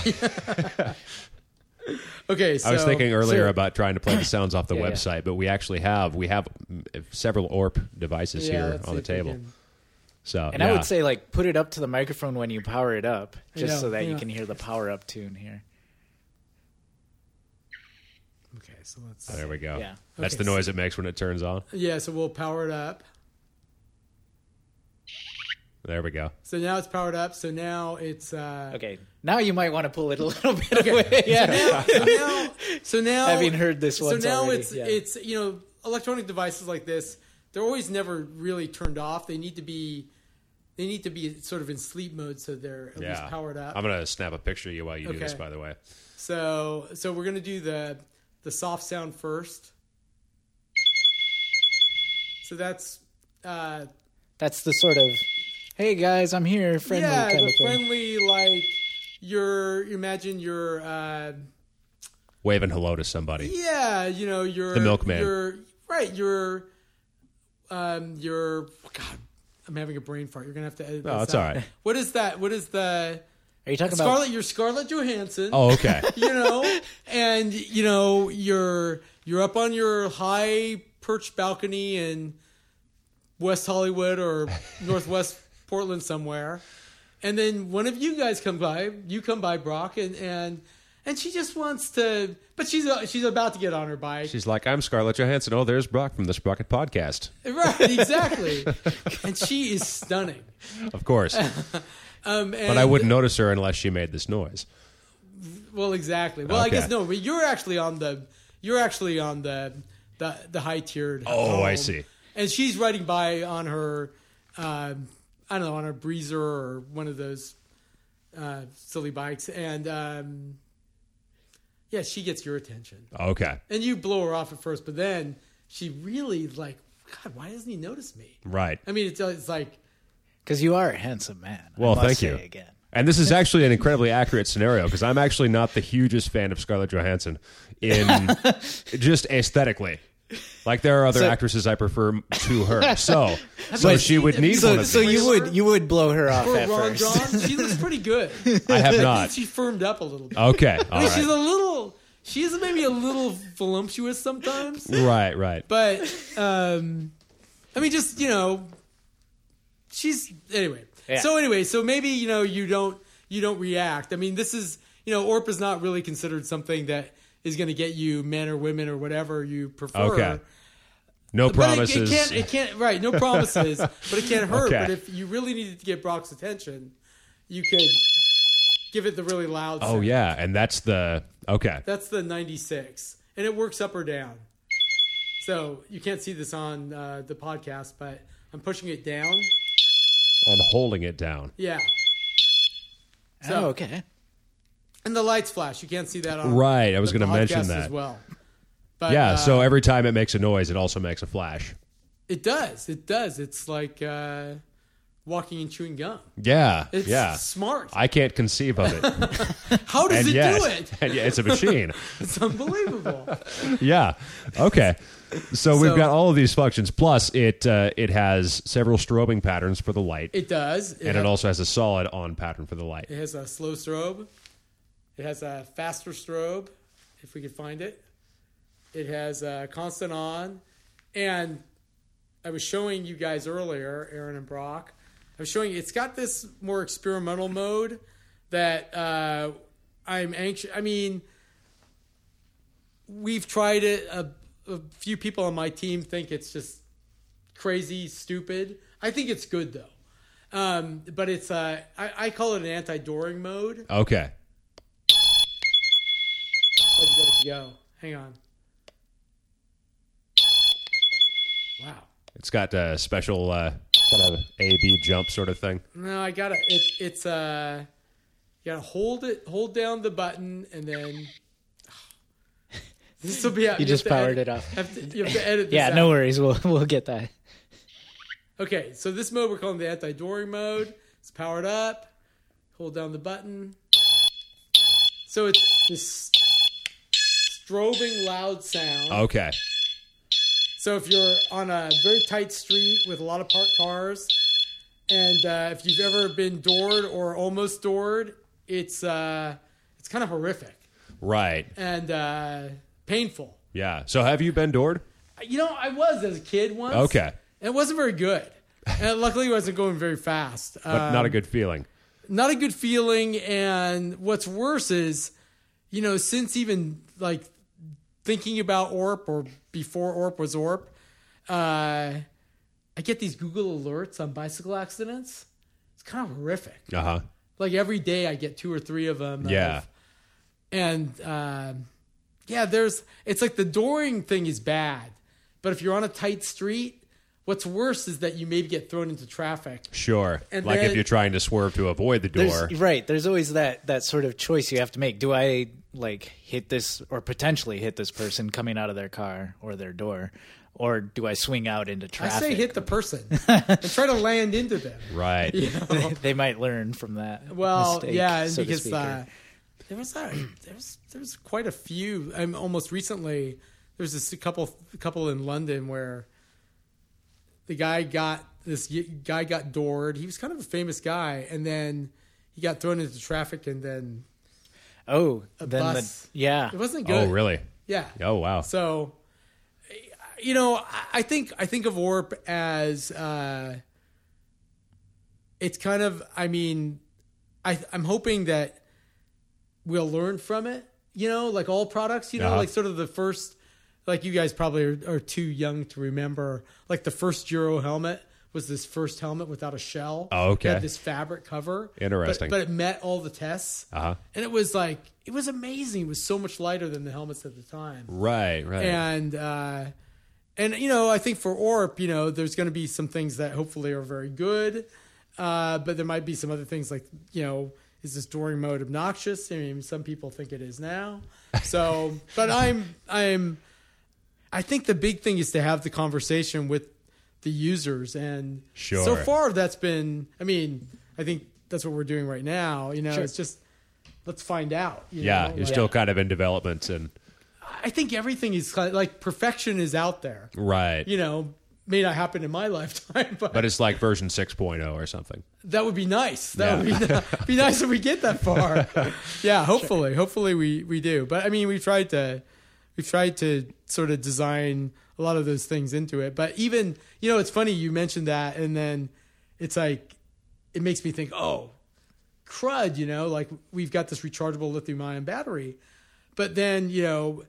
Speaker 3: Okay, so
Speaker 1: I was thinking earlier
Speaker 3: so-
Speaker 1: about trying to play the sounds off the
Speaker 2: Yeah, yeah.
Speaker 1: website, but we actually have we have mm, several O R P devices
Speaker 3: Yeah,
Speaker 1: here
Speaker 3: let's
Speaker 1: on the
Speaker 3: see if we
Speaker 1: table.
Speaker 3: can-
Speaker 1: So
Speaker 2: And
Speaker 1: yeah.
Speaker 2: I would say, like, put it up to the microphone when you power it up, just
Speaker 3: Yeah,
Speaker 2: so that you
Speaker 3: yeah.
Speaker 2: can hear the power up tune here.
Speaker 3: so let's.
Speaker 1: There we go.
Speaker 2: Yeah.
Speaker 1: That's
Speaker 3: Okay,
Speaker 1: the noise it makes when it turns on.
Speaker 3: Yeah, so we'll power it up.
Speaker 1: There we go.
Speaker 3: So now it's powered up. So now it's uh,
Speaker 2: Okay, now you might want to pull it a little bit away. Yeah.
Speaker 3: now, so now, so now
Speaker 2: Having heard this once
Speaker 3: so now
Speaker 2: already,
Speaker 3: it's
Speaker 2: yeah.
Speaker 3: it's you know electronic devices like this, they're always never really turned off. They need to be they need to be sort of in sleep mode, so they're at least
Speaker 1: Yeah.
Speaker 3: powered up.
Speaker 1: I'm going to snap a picture of you while you do this,
Speaker 3: Okay.
Speaker 1: by the way.
Speaker 3: So so we're gonna do the the soft sound first. So that's uh,
Speaker 2: That's the sort of, hey guys, I'm here, friendly
Speaker 3: yeah,
Speaker 2: kind
Speaker 3: the
Speaker 2: of thing.
Speaker 3: friendly like you're imagine you're. Uh,
Speaker 1: Waving hello to somebody.
Speaker 3: Yeah, you know, you're
Speaker 1: The milkman.
Speaker 3: You're right. You're, um, you're. God, I'm having a brain fart. You're gonna have to edit.
Speaker 1: No,
Speaker 3: this
Speaker 1: it's
Speaker 3: out.
Speaker 1: all right.
Speaker 3: What is that? What is the
Speaker 2: Are you talking about?
Speaker 3: Scarlett? You're Scarlett Johansson.
Speaker 1: Oh, okay.
Speaker 3: You know, and you know you're you're up on your high perched balcony in West Hollywood or Northwest Portland somewhere, and then one of you guys come by. You come by, Brock, and and. And she just wants to, but she's uh, she's about to get on her bike.
Speaker 1: She's like, I'm Scarlett Johansson. Oh, there's Brock from the Sprocket Podcast.
Speaker 3: Right, exactly. And she is stunning.
Speaker 1: Of course.
Speaker 3: Um, and,
Speaker 1: But I wouldn't notice her unless she made this noise.
Speaker 3: Well, exactly. Well, I
Speaker 1: Okay.
Speaker 3: guess no, but you're actually on the you're actually on the the, the high tiered.
Speaker 1: Oh, I see.
Speaker 3: And she's riding by on her, um, I don't know, on her Breezer or one of those uh, silly bikes, and um, yeah, she gets your attention.
Speaker 1: Okay.
Speaker 3: And you blow her off at first, but then she really like, God, why doesn't he notice me?
Speaker 1: Right.
Speaker 3: I mean, it's, it's like,
Speaker 2: Because you are a handsome man. I
Speaker 1: Well,
Speaker 2: must
Speaker 1: thank
Speaker 2: say
Speaker 1: you.
Speaker 2: Again.
Speaker 1: And this is actually an incredibly accurate scenario because I'm actually not the hugest fan of Scarlett Johansson in just aesthetically. Like there are other
Speaker 2: So-
Speaker 1: actresses I prefer to her. So, so
Speaker 2: But-
Speaker 1: she would need
Speaker 2: So,
Speaker 1: one of
Speaker 2: so
Speaker 1: these.
Speaker 2: you would you would blow her off
Speaker 3: for
Speaker 2: at
Speaker 3: Ron
Speaker 2: first.
Speaker 3: John, she looks pretty good.
Speaker 1: I have
Speaker 3: I think
Speaker 1: not.
Speaker 3: she firmed up a little bit.
Speaker 1: Okay.
Speaker 3: I
Speaker 1: All
Speaker 3: mean, she's
Speaker 1: right.
Speaker 3: a little, she is maybe a little voluptuous sometimes,
Speaker 1: Right, right.
Speaker 3: but um, I mean, just you know, she's anyway.
Speaker 2: Yeah.
Speaker 3: So anyway, so maybe you know you don't you don't react. I mean, this is you know, Orp is not really considered something that is going to get you men or women or whatever you prefer.
Speaker 1: Okay. No
Speaker 3: But
Speaker 1: promises.
Speaker 3: it, it can't. It can't. Right. No promises. But it can't hurt.
Speaker 1: Okay.
Speaker 3: But if you really needed to get Brock's attention, you could give it the really loud.
Speaker 1: Oh
Speaker 3: sound.
Speaker 1: yeah, and that's the okay.
Speaker 3: That's the ninety-six, and it works up or down. So you can't see this on uh, the podcast, but I'm pushing it down.
Speaker 1: And holding it down.
Speaker 3: Yeah.
Speaker 2: Oh,
Speaker 3: So,
Speaker 2: okay.
Speaker 3: and the lights flash. You can't see that on
Speaker 1: Right, I was
Speaker 3: the
Speaker 1: gonna mention
Speaker 3: podcast
Speaker 1: that.
Speaker 3: as well. But,
Speaker 1: Yeah,
Speaker 3: uh,
Speaker 1: so every time it makes a noise, it also makes a flash.
Speaker 3: it does. It does. It's like uh, walking and chewing gum.
Speaker 1: Yeah,
Speaker 3: It's
Speaker 1: yeah.
Speaker 3: smart.
Speaker 1: I can't conceive of it.
Speaker 3: How does
Speaker 1: and
Speaker 3: it
Speaker 1: yet,
Speaker 3: do it?
Speaker 1: and yet it's a machine.
Speaker 3: It's unbelievable.
Speaker 1: Yeah. Okay. So we've
Speaker 3: So-
Speaker 1: got all of these functions. Plus, it uh, it has several strobing patterns for the light,
Speaker 3: It does. It
Speaker 1: and
Speaker 3: ha-
Speaker 1: it also has a solid on pattern for the light.
Speaker 3: It has a slow strobe. It has a faster strobe, if we could find it. It has a constant on. And I was showing you guys earlier, Aaron and Brock, I was showing you, it's got this more experimental mode that uh, I'm anxious. I mean, we've tried it. A, a few people on my team think it's just crazy, stupid. I think it's good, though. Um, but it's uh, I, I call it an anti-dooring mode.
Speaker 1: Okay.
Speaker 3: Let's let it go. Hang on. Wow.
Speaker 1: It's got a special uh, kind of A B jump sort of thing.
Speaker 3: No, I gotta. It, it's uh, you gotta hold it, hold down the button, and then this will be out.
Speaker 2: You
Speaker 3: have
Speaker 2: just
Speaker 3: to
Speaker 2: powered
Speaker 3: edit-
Speaker 2: it off.
Speaker 3: Have to, you have to edit. This
Speaker 2: Yeah,
Speaker 3: out.
Speaker 2: no worries. We'll we'll get that.
Speaker 3: Okay, so this mode we're calling the anti-dooring mode. It's powered up. Hold down the button. So it's this strobing loud sound.
Speaker 1: Okay.
Speaker 3: So if you're on a very tight street with a lot of parked cars, and uh, if you've ever been doored or almost doored, it's uh, it's kind of horrific
Speaker 1: Right.
Speaker 3: and uh, painful.
Speaker 1: Yeah. So have you been doored?
Speaker 3: You know, I was as a kid once.
Speaker 1: Okay.
Speaker 3: And it wasn't very good. And luckily, it wasn't going very fast.
Speaker 1: But not a good feeling.
Speaker 3: Not a good feeling. And what's worse is, you know, since even like thinking about O R P or before O R P was O R P, uh, I get these Google alerts on bicycle accidents. It's kind of horrific.
Speaker 1: Uh huh.
Speaker 3: Like every day I get two or three of them.
Speaker 1: Yeah.
Speaker 3: Of, and uh, yeah, there's, it's like the dooring thing is bad. But if you're on a tight street, what's worse is that you maybe get thrown into traffic.
Speaker 1: Sure.
Speaker 3: And
Speaker 1: like
Speaker 3: then-
Speaker 1: if you're trying to swerve to avoid the door.
Speaker 2: There's, right. There's always that, that sort of choice you have to make. Do I like hit this or potentially hit this person coming out of their car or their door? Or do I swing out into
Speaker 3: I
Speaker 2: traffic?
Speaker 3: say hit the person and try to land into them.
Speaker 1: Right.
Speaker 3: You know?
Speaker 2: They might learn from that.
Speaker 3: Well,
Speaker 2: mistake,
Speaker 3: yeah, and
Speaker 2: so to
Speaker 3: because
Speaker 2: speak,
Speaker 3: uh,
Speaker 2: or-
Speaker 3: there was a, there was there was quite a few. I'm almost recently. There was this a couple a couple in London where the guy got this y- guy got doored. He was kind of a famous guy, and then he got thrown into traffic, and then
Speaker 2: oh,
Speaker 3: a
Speaker 2: then
Speaker 3: bus.
Speaker 2: the yeah.
Speaker 3: it wasn't
Speaker 1: Oh,
Speaker 3: good.
Speaker 1: really?
Speaker 3: Yeah.
Speaker 1: Oh, wow.
Speaker 3: So, you know, I- I think I think of O R P as uh, it's kind of. I mean, I I'm hoping that we'll learn from it. You know, like all products. You know,
Speaker 1: Uh-huh.
Speaker 3: like sort of the first. Like you guys probably are, are too young to remember. Like the first Euro helmet was this first helmet without a shell.
Speaker 1: Oh, okay.
Speaker 3: It had this fabric cover.
Speaker 1: Interesting.
Speaker 3: But, but it met all the tests.
Speaker 1: Uh-huh.
Speaker 3: And it was like it was amazing. It was so much lighter than the helmets at the time.
Speaker 1: Right, right.
Speaker 3: And uh, and you know, I think for O R P, you know, there's going to be some things that hopefully are very good, uh, but there might be some other things like, you know, is this dooring mode obnoxious? I mean, some people think it is now. So, but I'm I'm I think the big thing is to have the conversation with the users, and
Speaker 1: Sure.
Speaker 3: so far that's been. I mean, I think that's what we're doing right now. You know,
Speaker 2: Sure.
Speaker 3: it's just let's find out. You
Speaker 1: yeah,
Speaker 3: know?
Speaker 1: you're
Speaker 3: Like,
Speaker 1: still kind of in development and
Speaker 3: I think everything is kind of, like perfection is out there.
Speaker 1: right.
Speaker 3: You know, may not happen in my lifetime, but,
Speaker 1: But it's like version six point oh or something.
Speaker 3: that would be nice. That
Speaker 1: Yeah.
Speaker 3: would be, be nice if we get that far. Yeah, hopefully, hopefully we, we do. But I mean, we've tried to we've tried to sort of design a lot of those things into it. But even, you know, it's funny you mentioned that, and then it's like it makes me think, oh, crud, you know, like we've got this rechargeable lithium ion battery, but then you know.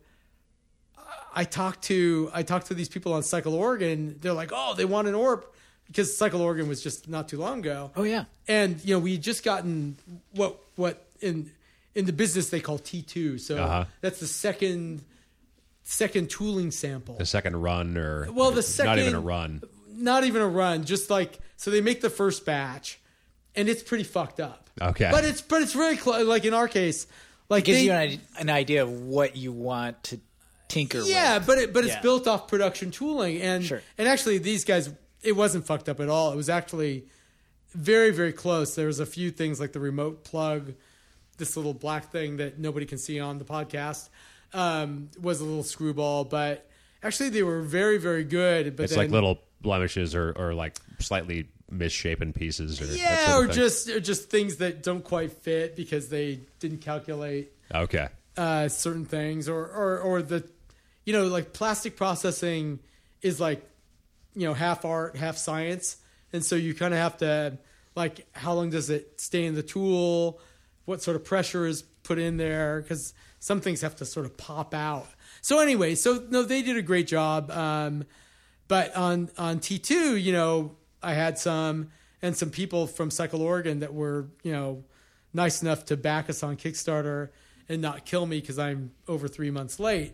Speaker 3: I talked to I talked to these people on Cycle Oregon. They're like, oh, they want an O R P because Cycle Oregon was just not too long ago.
Speaker 2: Oh yeah.
Speaker 3: And you know, we just gotten what what in in the business they call T two. So
Speaker 1: Uh-huh.
Speaker 3: that's the second second tooling sample.
Speaker 1: The second run or
Speaker 3: Well, the
Speaker 1: not even
Speaker 3: second-
Speaker 1: a run.
Speaker 3: Not even a run, just like so they make the first batch, and it's pretty fucked up.
Speaker 1: Okay.
Speaker 3: But it's but it's very close. Like in our case, like
Speaker 2: Gives
Speaker 3: they,
Speaker 2: you an, an idea of what you want to tinker
Speaker 3: Yeah,
Speaker 2: with.
Speaker 3: but it, but it's
Speaker 2: Yeah.
Speaker 3: built off production tooling, and
Speaker 2: Sure.
Speaker 3: and actually these guys, it wasn't fucked up at all. It was actually very very close. There was a few things like the remote plug, this little black thing that nobody can see on the podcast, um, was a little screwball, but actually they were very very good. But
Speaker 1: It's
Speaker 3: then,
Speaker 1: like little blemishes or, or like slightly misshapen pieces or that
Speaker 3: yeah,
Speaker 1: sort
Speaker 3: or
Speaker 1: of thing.
Speaker 3: just or just things that don't quite fit because they didn't calculate
Speaker 1: Okay.
Speaker 3: uh, certain things, or, or or the, you know, like plastic processing is like, you know, half art, half science, and so you kind of have to like, how long does it stay in the tool? What sort of pressure is put in there? Because some things have to sort of pop out. So anyway, so no, they did a great job. Um, but on on T two, you know, I had some and some people from Cycle Oregon that were, you know, nice enough to back us on Kickstarter and not kill me because I'm over three months late.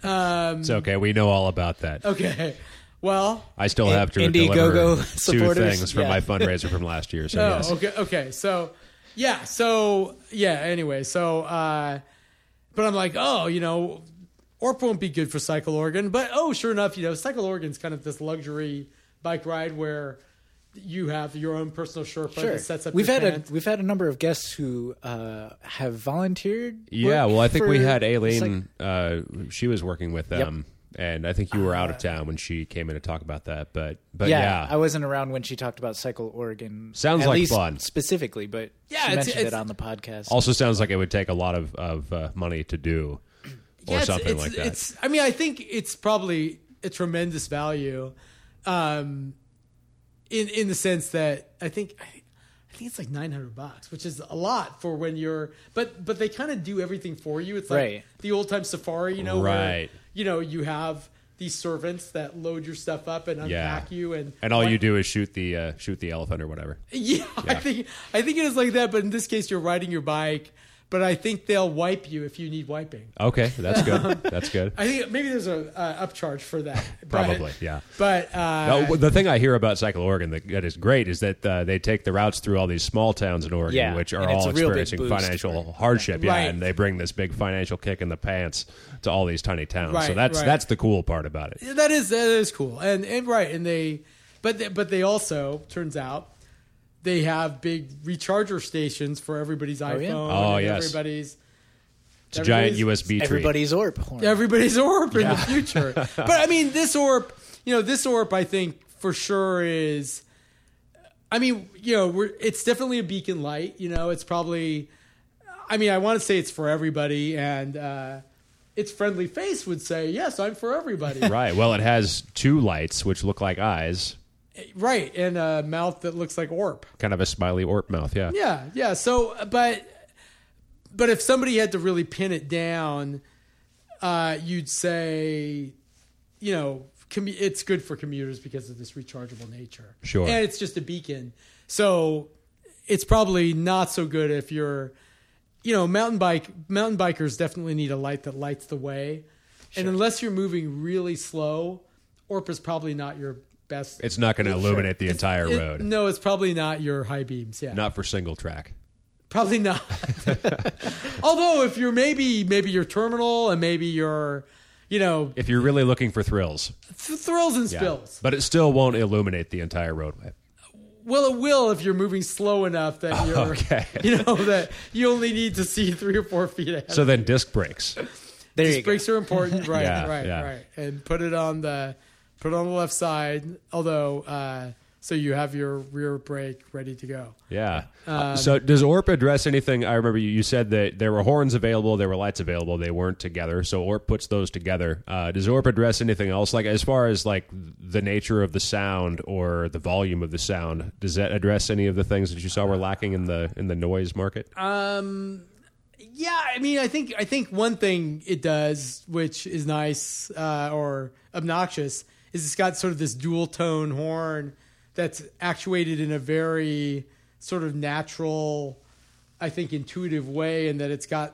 Speaker 3: Um,
Speaker 1: It's okay. We know all about that.
Speaker 3: okay, well,
Speaker 1: I still have to
Speaker 2: Indiegogo
Speaker 1: deliver two
Speaker 2: supporters?
Speaker 1: things from
Speaker 2: Yeah.
Speaker 1: my fundraiser from last year. So
Speaker 3: oh,
Speaker 1: yes.
Speaker 3: okay, okay, so yeah, so yeah. Anyway, so uh, but I'm like, oh, you know, O R P won't be good for Cycle Oregon, but oh, sure enough, you know, Cycle Oregon's kind of this luxury bike ride where you have your own personal Sherpa
Speaker 2: Sure.
Speaker 3: that sets up.
Speaker 2: We've
Speaker 3: your
Speaker 2: had
Speaker 3: tent.
Speaker 2: a we've had a number of guests who uh, have volunteered.
Speaker 1: Yeah,
Speaker 2: work
Speaker 1: well, I think we
Speaker 2: for
Speaker 1: had
Speaker 2: Cyc-
Speaker 1: Aileen. Uh, she was working with them, and I think you were out of town when she came in to talk about that. But but
Speaker 2: yeah,
Speaker 1: yeah,
Speaker 2: I wasn't around when she talked about Cycle Oregon.
Speaker 1: Sounds
Speaker 2: at
Speaker 1: like
Speaker 2: least
Speaker 1: fun.
Speaker 2: specifically, but
Speaker 3: Yeah,
Speaker 2: she
Speaker 3: it's-
Speaker 2: mentioned
Speaker 3: it's-
Speaker 2: it on the podcast.
Speaker 1: also sounds like it would take a lot of of uh, money to do, or
Speaker 3: Yeah, it's-
Speaker 1: something
Speaker 3: it's,
Speaker 1: like that.
Speaker 3: It's, I mean, I think it's probably a tremendous value, um, in in the sense that I think I think it's like nine hundred bucks, which is a lot for when you're, but, but they kind of do everything for you. It's like
Speaker 2: Right.
Speaker 3: the old time safari, you know, where,
Speaker 1: Right.
Speaker 3: you know, you have these servants that load your stuff up and unpack
Speaker 1: Yeah.
Speaker 3: you. And,
Speaker 1: And all you do is shoot the uh, shoot the elephant or whatever.
Speaker 3: yeah, I think, I think it is like that. But in this case, you're riding your bike, but I think they'll wipe you if you need wiping.
Speaker 1: Okay, that's good. That's good.
Speaker 3: I think maybe there's a uh, upcharge for that. But-
Speaker 1: Probably, yeah.
Speaker 3: But, uh,
Speaker 1: No, the thing I hear about Cycle Oregon that, that is great is that uh, they take the routes through all these small towns in Oregon,
Speaker 2: Yeah,
Speaker 1: which are
Speaker 2: and it's
Speaker 1: all
Speaker 2: a real big
Speaker 1: experiencing
Speaker 2: boost
Speaker 1: financial
Speaker 2: for-
Speaker 1: hardship. Yeah,
Speaker 3: Right.
Speaker 1: and they bring this big financial kick in the pants to all these tiny towns. so
Speaker 3: Right,
Speaker 1: that's
Speaker 3: right.
Speaker 1: that's the cool part about it.
Speaker 3: that is, that is cool. And, and right. And they, but, they, but they also, turns out, they have big recharger stations for everybody's iPhone.
Speaker 2: yeah?
Speaker 1: Oh,
Speaker 3: and
Speaker 1: yes.
Speaker 3: Everybody's,
Speaker 1: It's a giant
Speaker 3: everybody's-
Speaker 1: U S B tree.
Speaker 2: Everybody's orb horn.
Speaker 3: everybody's orb in the future. But I mean, this orb, you know, this orb, I think for sure is, I mean, you know, we're, it's definitely a beacon light. You know, it's probably, I mean, I want to say it's for everybody, and uh, its friendly face would say, yes, I'm for everybody.
Speaker 1: Right. Well, it has two lights which look like eyes,
Speaker 3: Right. And a mouth that looks like orb.
Speaker 1: kind of a smiley orp mouth. Yeah.
Speaker 3: Yeah. Yeah. So, but, but if somebody had to really pin it down, uh, you'd say, you know, commu- it's good for commuters because of this rechargeable nature.
Speaker 1: Sure.
Speaker 3: And it's just a beacon. So it's probably not so good if you're, you know, mountain bike, mountain bikers definitely need a light that lights the way. And unless you're moving really slow, Orp is probably not your best.
Speaker 1: It's not going to illuminate the entire
Speaker 3: It-
Speaker 1: road.
Speaker 3: No, it's probably not your high beams. Yeah.
Speaker 1: Not for single track.
Speaker 3: Probably not. Although if you're maybe maybe your terminal and maybe your, you know,
Speaker 1: If you're really looking for thrills.
Speaker 3: th- thrills and
Speaker 1: Yeah.
Speaker 3: spills.
Speaker 1: But it still won't illuminate the entire roadway.
Speaker 3: Well, it will if you're moving slow enough that you're,
Speaker 1: Okay.
Speaker 3: you know, that you only need to see three or four feet ahead.
Speaker 1: So then disc brakes.
Speaker 2: There you
Speaker 3: Disc
Speaker 2: go.
Speaker 3: brakes are important, right?
Speaker 1: Yeah,
Speaker 3: right,
Speaker 1: yeah.
Speaker 3: right. And put it on the put it on the left side. Although, uh, so you have your rear brake ready to go.
Speaker 1: Yeah.
Speaker 3: Um,
Speaker 1: so does O R P address anything? I remember you, you said that there were horns available, there were lights available, they weren't together. So O R P puts those together. Uh, does O R P address anything else? Like as far as like the nature of the sound or the volume of the sound, does that address any of the things that you saw were lacking in the in the noise market?
Speaker 3: Um, yeah, I mean, I think I think one thing it does, which is nice uh, or obnoxious, is it's got sort of this dual tone horn that's actuated in a very sort of natural, I think, intuitive way, and that it's got,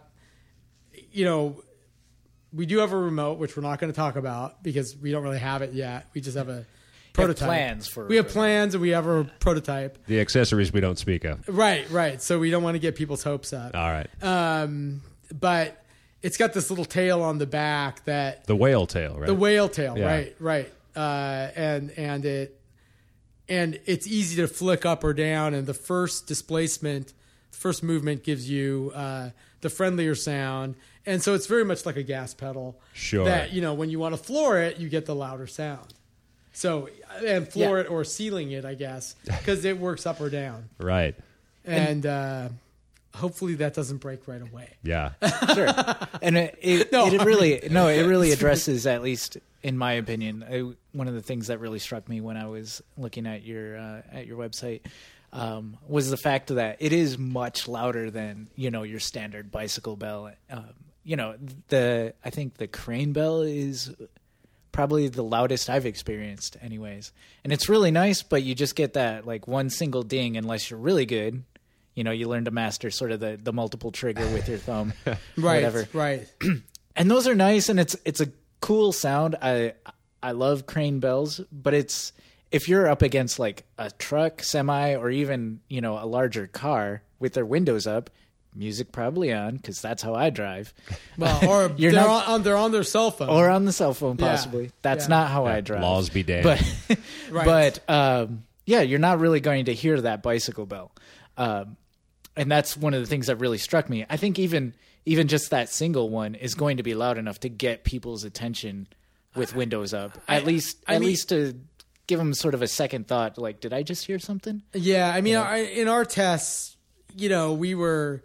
Speaker 3: you know, we do have a remote, which we're not going to talk about because we don't really have it yet. We just have a prototype.
Speaker 2: plans for
Speaker 3: we have
Speaker 2: it.
Speaker 3: plans, and we have a prototype.
Speaker 1: The accessories we don't speak of.
Speaker 3: Right, right. So we don't want to get people's hopes up.
Speaker 1: All right.
Speaker 3: Um, but it's got this little tail on the back that
Speaker 1: The whale tail, right?
Speaker 3: the whale tail,
Speaker 1: Yeah.
Speaker 3: right, right. Uh, and and it and it's easy to flick up or down. And the first displacement, the first movement gives you uh, the friendlier sound. And so it's very much like a gas pedal.
Speaker 1: Sure.
Speaker 3: That, you know, when you want to floor it, you get the louder sound. So and floor
Speaker 2: Yeah.
Speaker 3: it or ceiling it, I guess, because it works up or down.
Speaker 1: Right.
Speaker 3: And uh, hopefully that doesn't break right away.
Speaker 1: Yeah.
Speaker 2: Sure. And it it,
Speaker 3: No,
Speaker 2: it
Speaker 3: I
Speaker 2: really
Speaker 3: mean-
Speaker 2: no, it really addresses, at least in my opinion, I, one of the things that really struck me when I was looking at your uh, at your website um, was the fact that it is much louder than, you know, your standard bicycle bell. Um, you know, the I think the crane bell is probably the loudest I've experienced anyways. And it's really nice, but you just get that like one single ding unless you're really good. You know, you learn to master sort of the, the multiple trigger with your thumb. or
Speaker 3: Right,
Speaker 2: Whatever.
Speaker 3: right.
Speaker 2: And those are nice, and it's it's a cool sound. I I love crane bells, but it's if you're up against like a truck, semi, or even, you know, a larger car with their windows up, music probably on because that's how I drive.
Speaker 3: Well, or
Speaker 2: You're
Speaker 3: they're,
Speaker 2: not-
Speaker 3: on, they're on their cell phone.
Speaker 2: Or on the cell phone,
Speaker 3: Yeah.
Speaker 2: possibly. That's
Speaker 3: Yeah.
Speaker 2: not how I drive.
Speaker 1: Laws be damned.
Speaker 2: But
Speaker 3: Right.
Speaker 2: but um, yeah, you're not really going to hear that bicycle bell, um, and that's one of the things that really struck me. I think even even just that single one is going to be loud enough to get people's attention with windows up. At least
Speaker 3: I
Speaker 2: at
Speaker 3: mean-
Speaker 2: least to give them sort of a second thought. Like, did I just hear something?
Speaker 3: Yeah, I mean, I, in our tests, you know, we were,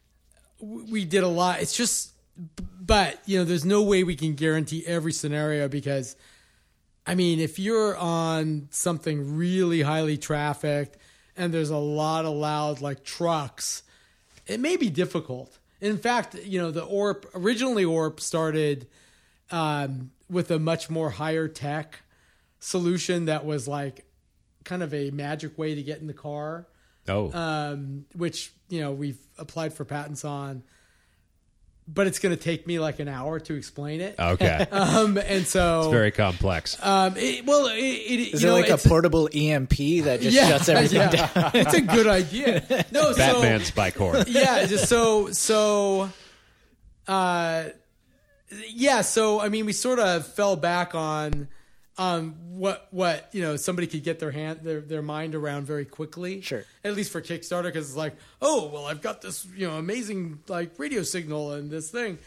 Speaker 3: we did a lot. It's just, but, you know, there's no way we can guarantee every scenario because, I mean, if you're on something really highly trafficked and there's a lot of loud like trucks, it may be difficult. In fact, you know, the O R P, originally O R P started um, with a much more higher tech solution that was like kind of a magic way to get in the car.
Speaker 1: Oh,
Speaker 3: Um, which, you know, we've applied for patents on, but it's going to take me like an hour to explain it.
Speaker 1: okay.
Speaker 3: Um, and so,
Speaker 1: It's very complex.
Speaker 3: um, it, well, it, it,
Speaker 2: Is
Speaker 3: you
Speaker 2: it
Speaker 3: know,
Speaker 2: like a
Speaker 3: it's-
Speaker 2: portable E M P that just
Speaker 3: yeah,
Speaker 2: shuts everything
Speaker 3: yeah.
Speaker 2: down?
Speaker 3: It's a good idea. No,
Speaker 1: Batman
Speaker 3: so
Speaker 1: spike horn.
Speaker 3: yeah, just so so, uh, yeah. So I mean, we sort of fell back on um what what you know somebody could get their hand their their mind around very quickly.
Speaker 2: Sure.
Speaker 3: At least for Kickstarter, because it's like, oh well, I've got this you know amazing like radio signal and this thing.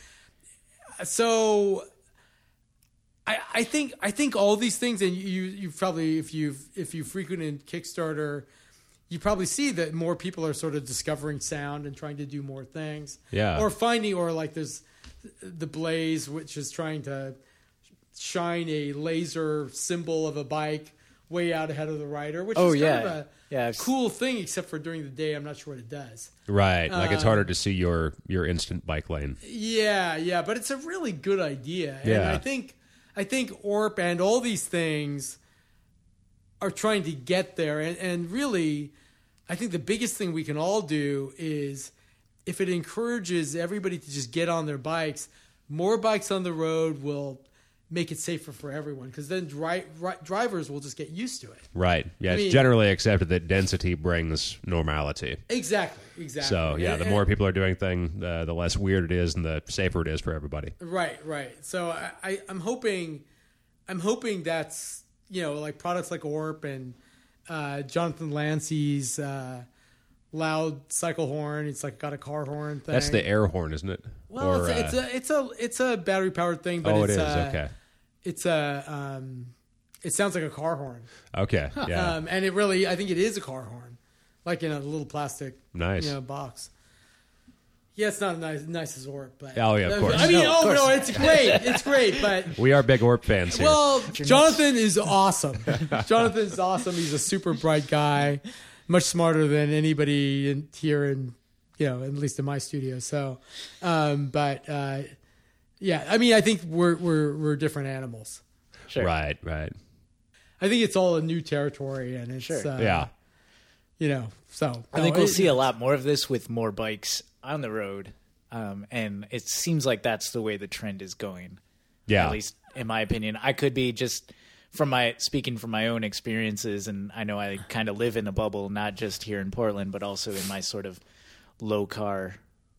Speaker 3: So I, I think I think all these things, and you you probably if you've if you frequented Kickstarter, you probably see that more people are sort of discovering sound and trying to do more things.
Speaker 1: Yeah.
Speaker 3: Or finding, or like there's the Blaze, which is trying to shine a laser symbol of a bike way out ahead of the rider, which
Speaker 2: Oh,
Speaker 3: is
Speaker 2: yeah.
Speaker 3: kind of a
Speaker 2: Yeah, I've-
Speaker 3: cool thing, except for during the day, I'm not sure what it does.
Speaker 1: Right. Like it's
Speaker 3: Um,
Speaker 1: harder to see your your instant bike lane.
Speaker 3: Yeah, yeah, but it's a really good idea. And
Speaker 1: Yeah.
Speaker 3: I think I think O R P and all these things are trying to get there. And, and really, I think the biggest thing we can all do is if it encourages everybody to just get on their bikes, more bikes on the road will make it safer for everyone, because then dri- ri- drivers will just get used to it.
Speaker 1: Right. Yeah.
Speaker 3: I
Speaker 1: It's
Speaker 3: mean-
Speaker 1: generally accepted that density brings normality.
Speaker 3: Exactly, exactly.
Speaker 1: So yeah, the
Speaker 3: And-
Speaker 1: more people are doing thing, uh, the less weird it is, and the safer it is for everybody.
Speaker 3: Right, right. So I, I, I'm hoping, I'm hoping that's you know like products like O R P and uh, Jonathan Lancey's uh, loud cycle horn. It's like got a car horn thing.
Speaker 1: That's the air horn, isn't it?
Speaker 3: well,
Speaker 1: Or,
Speaker 3: it's, a, it's
Speaker 1: uh,
Speaker 3: a it's a it's a battery powered thing, but
Speaker 1: oh,
Speaker 3: it's
Speaker 1: it is.
Speaker 3: uh,
Speaker 1: Okay.
Speaker 3: It's a um, it sounds like a car horn.
Speaker 1: Okay. Yeah.
Speaker 3: Um, and it really, I think it is a car horn, like in a little plastic
Speaker 1: Nice.
Speaker 3: you know, box. Yeah, it's not as nice, nice as O R P, but
Speaker 1: Oh, yeah, of course.
Speaker 3: I mean,
Speaker 2: No, of
Speaker 3: oh
Speaker 2: course.
Speaker 3: no, it's great, it's great, but
Speaker 1: we are big O R P fans here.
Speaker 3: well, Jonathan is awesome. Jonathan's awesome. He's a super bright guy, much smarter than anybody in, here in, you know, at least in my studio. So, um, but uh, yeah, I mean, I think we're we're we're different animals.
Speaker 2: Sure.
Speaker 1: Right. Right.
Speaker 3: I think it's all a new territory, and it's
Speaker 2: Sure.
Speaker 3: uh,
Speaker 1: Yeah.
Speaker 3: you know. So
Speaker 2: I think
Speaker 3: no,
Speaker 2: we'll
Speaker 3: it-
Speaker 2: see a lot more of this with more bikes on the road. Um, and it seems like that's the way the trend is going.
Speaker 1: Yeah.
Speaker 2: At least in my opinion. I could be just from my speaking from my own experiences, and I know I kind of live in a bubble, not just here in Portland, but also in my sort of low car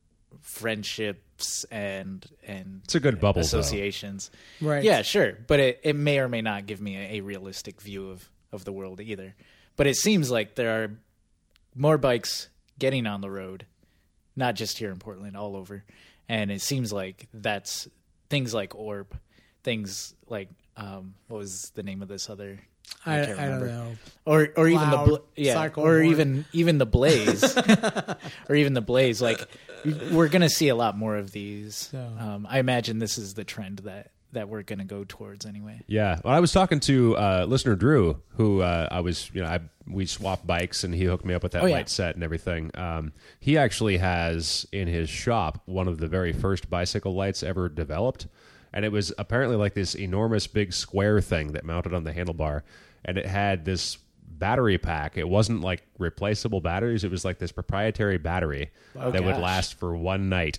Speaker 2: friendships and and
Speaker 1: It's a good bubble, though.
Speaker 2: associations.
Speaker 3: Right.
Speaker 2: Yeah, sure. But it, it may or may not give me a, a realistic view of, of the world either. But it seems like there are more bikes getting on the road, not just here in Portland, all over. And it seems like that's things like O R P, things like um, what was the name of this other?
Speaker 3: I, I,
Speaker 2: can't
Speaker 3: don't
Speaker 2: remember.
Speaker 3: know.
Speaker 2: Or or even the
Speaker 3: Loud
Speaker 2: bla- yeah,
Speaker 3: cycle
Speaker 2: or
Speaker 3: horn.
Speaker 2: even even the Blaze, or even the Blaze. Like we're gonna see a lot more of these.
Speaker 3: So-
Speaker 2: Um, I imagine this is the trend that that we're gonna go towards anyway.
Speaker 1: Yeah. Well, I was talking to uh, listener Drew, who uh, I was, you know, I we swapped bikes, and he hooked me up with that
Speaker 2: Oh, yeah.
Speaker 1: light set and everything. Um, he actually has in his shop one of the very first bicycle lights ever developed, and it was apparently like this enormous big square thing that mounted on the handlebar, and it had this battery pack. It wasn't like replaceable batteries; it was like this proprietary battery that would
Speaker 2: gosh.
Speaker 1: last for one night.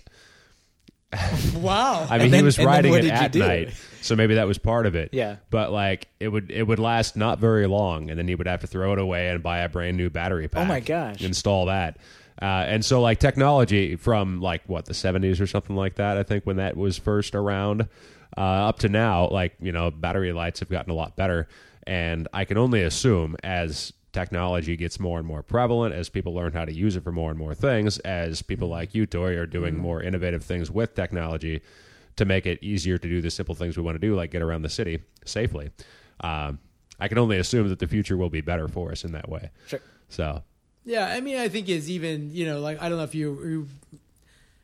Speaker 3: Wow.
Speaker 1: I mean,
Speaker 2: then-
Speaker 1: he was
Speaker 2: and then
Speaker 1: riding
Speaker 2: what
Speaker 1: it
Speaker 2: did you
Speaker 1: at
Speaker 2: do?
Speaker 1: night, so maybe that was part of it.
Speaker 2: Yeah.
Speaker 1: But like, it would it would last not very long, and then he would have to throw it away and buy a brand new battery pack.
Speaker 2: Oh my gosh.
Speaker 1: Install that, uh, and so like technology from like what the seventies or something like that. I think when that was first around, uh, up to now, like you know, battery lights have gotten a lot better, and I can only assume as technology gets more and more prevalent, as people learn how to use it for more and more things, as people like you, Tori, are doing more innovative things with technology to make it easier to do the simple things we want to do, like get around the city safely. Um, I can only assume that the future will be better for us in that way.
Speaker 2: Sure.
Speaker 1: So,
Speaker 3: Yeah, I mean, I think is even you know, like I don't know if you, you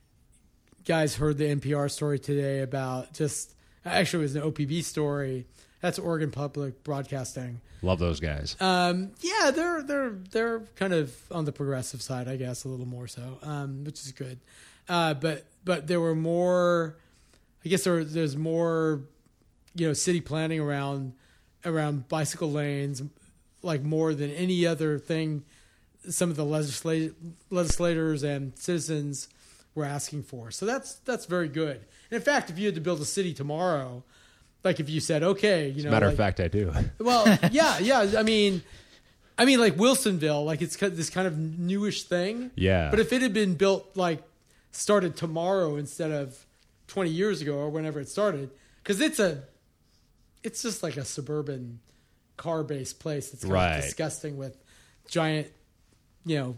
Speaker 3: guys heard the N P R story today about just actually it was an O P B story That's Oregon Public Broadcasting.
Speaker 1: Love those guys.
Speaker 3: Um, yeah, they're they're they're kind of on the progressive side, I guess, a little more so, um, which is good. Uh, but but there were more. I guess there there's more, you know, city planning around around bicycle lanes, like more than any other thing. Some of the legislat- legislators and citizens were asking for. So that's that's very good. And in fact, if you had to build a city tomorrow, like if you said, okay, you
Speaker 1: As
Speaker 3: know,
Speaker 1: a matter
Speaker 3: like,
Speaker 1: of fact, I do.
Speaker 3: well, yeah, yeah. I mean, I mean, like Wilsonville, like it's kind of this kind of newish thing.
Speaker 1: Yeah.
Speaker 3: But if it had been built like started tomorrow instead of twenty years ago or whenever it started, because it's a, it's just like a suburban car-based place. It's kind
Speaker 1: Right.
Speaker 3: of disgusting with giant, you know,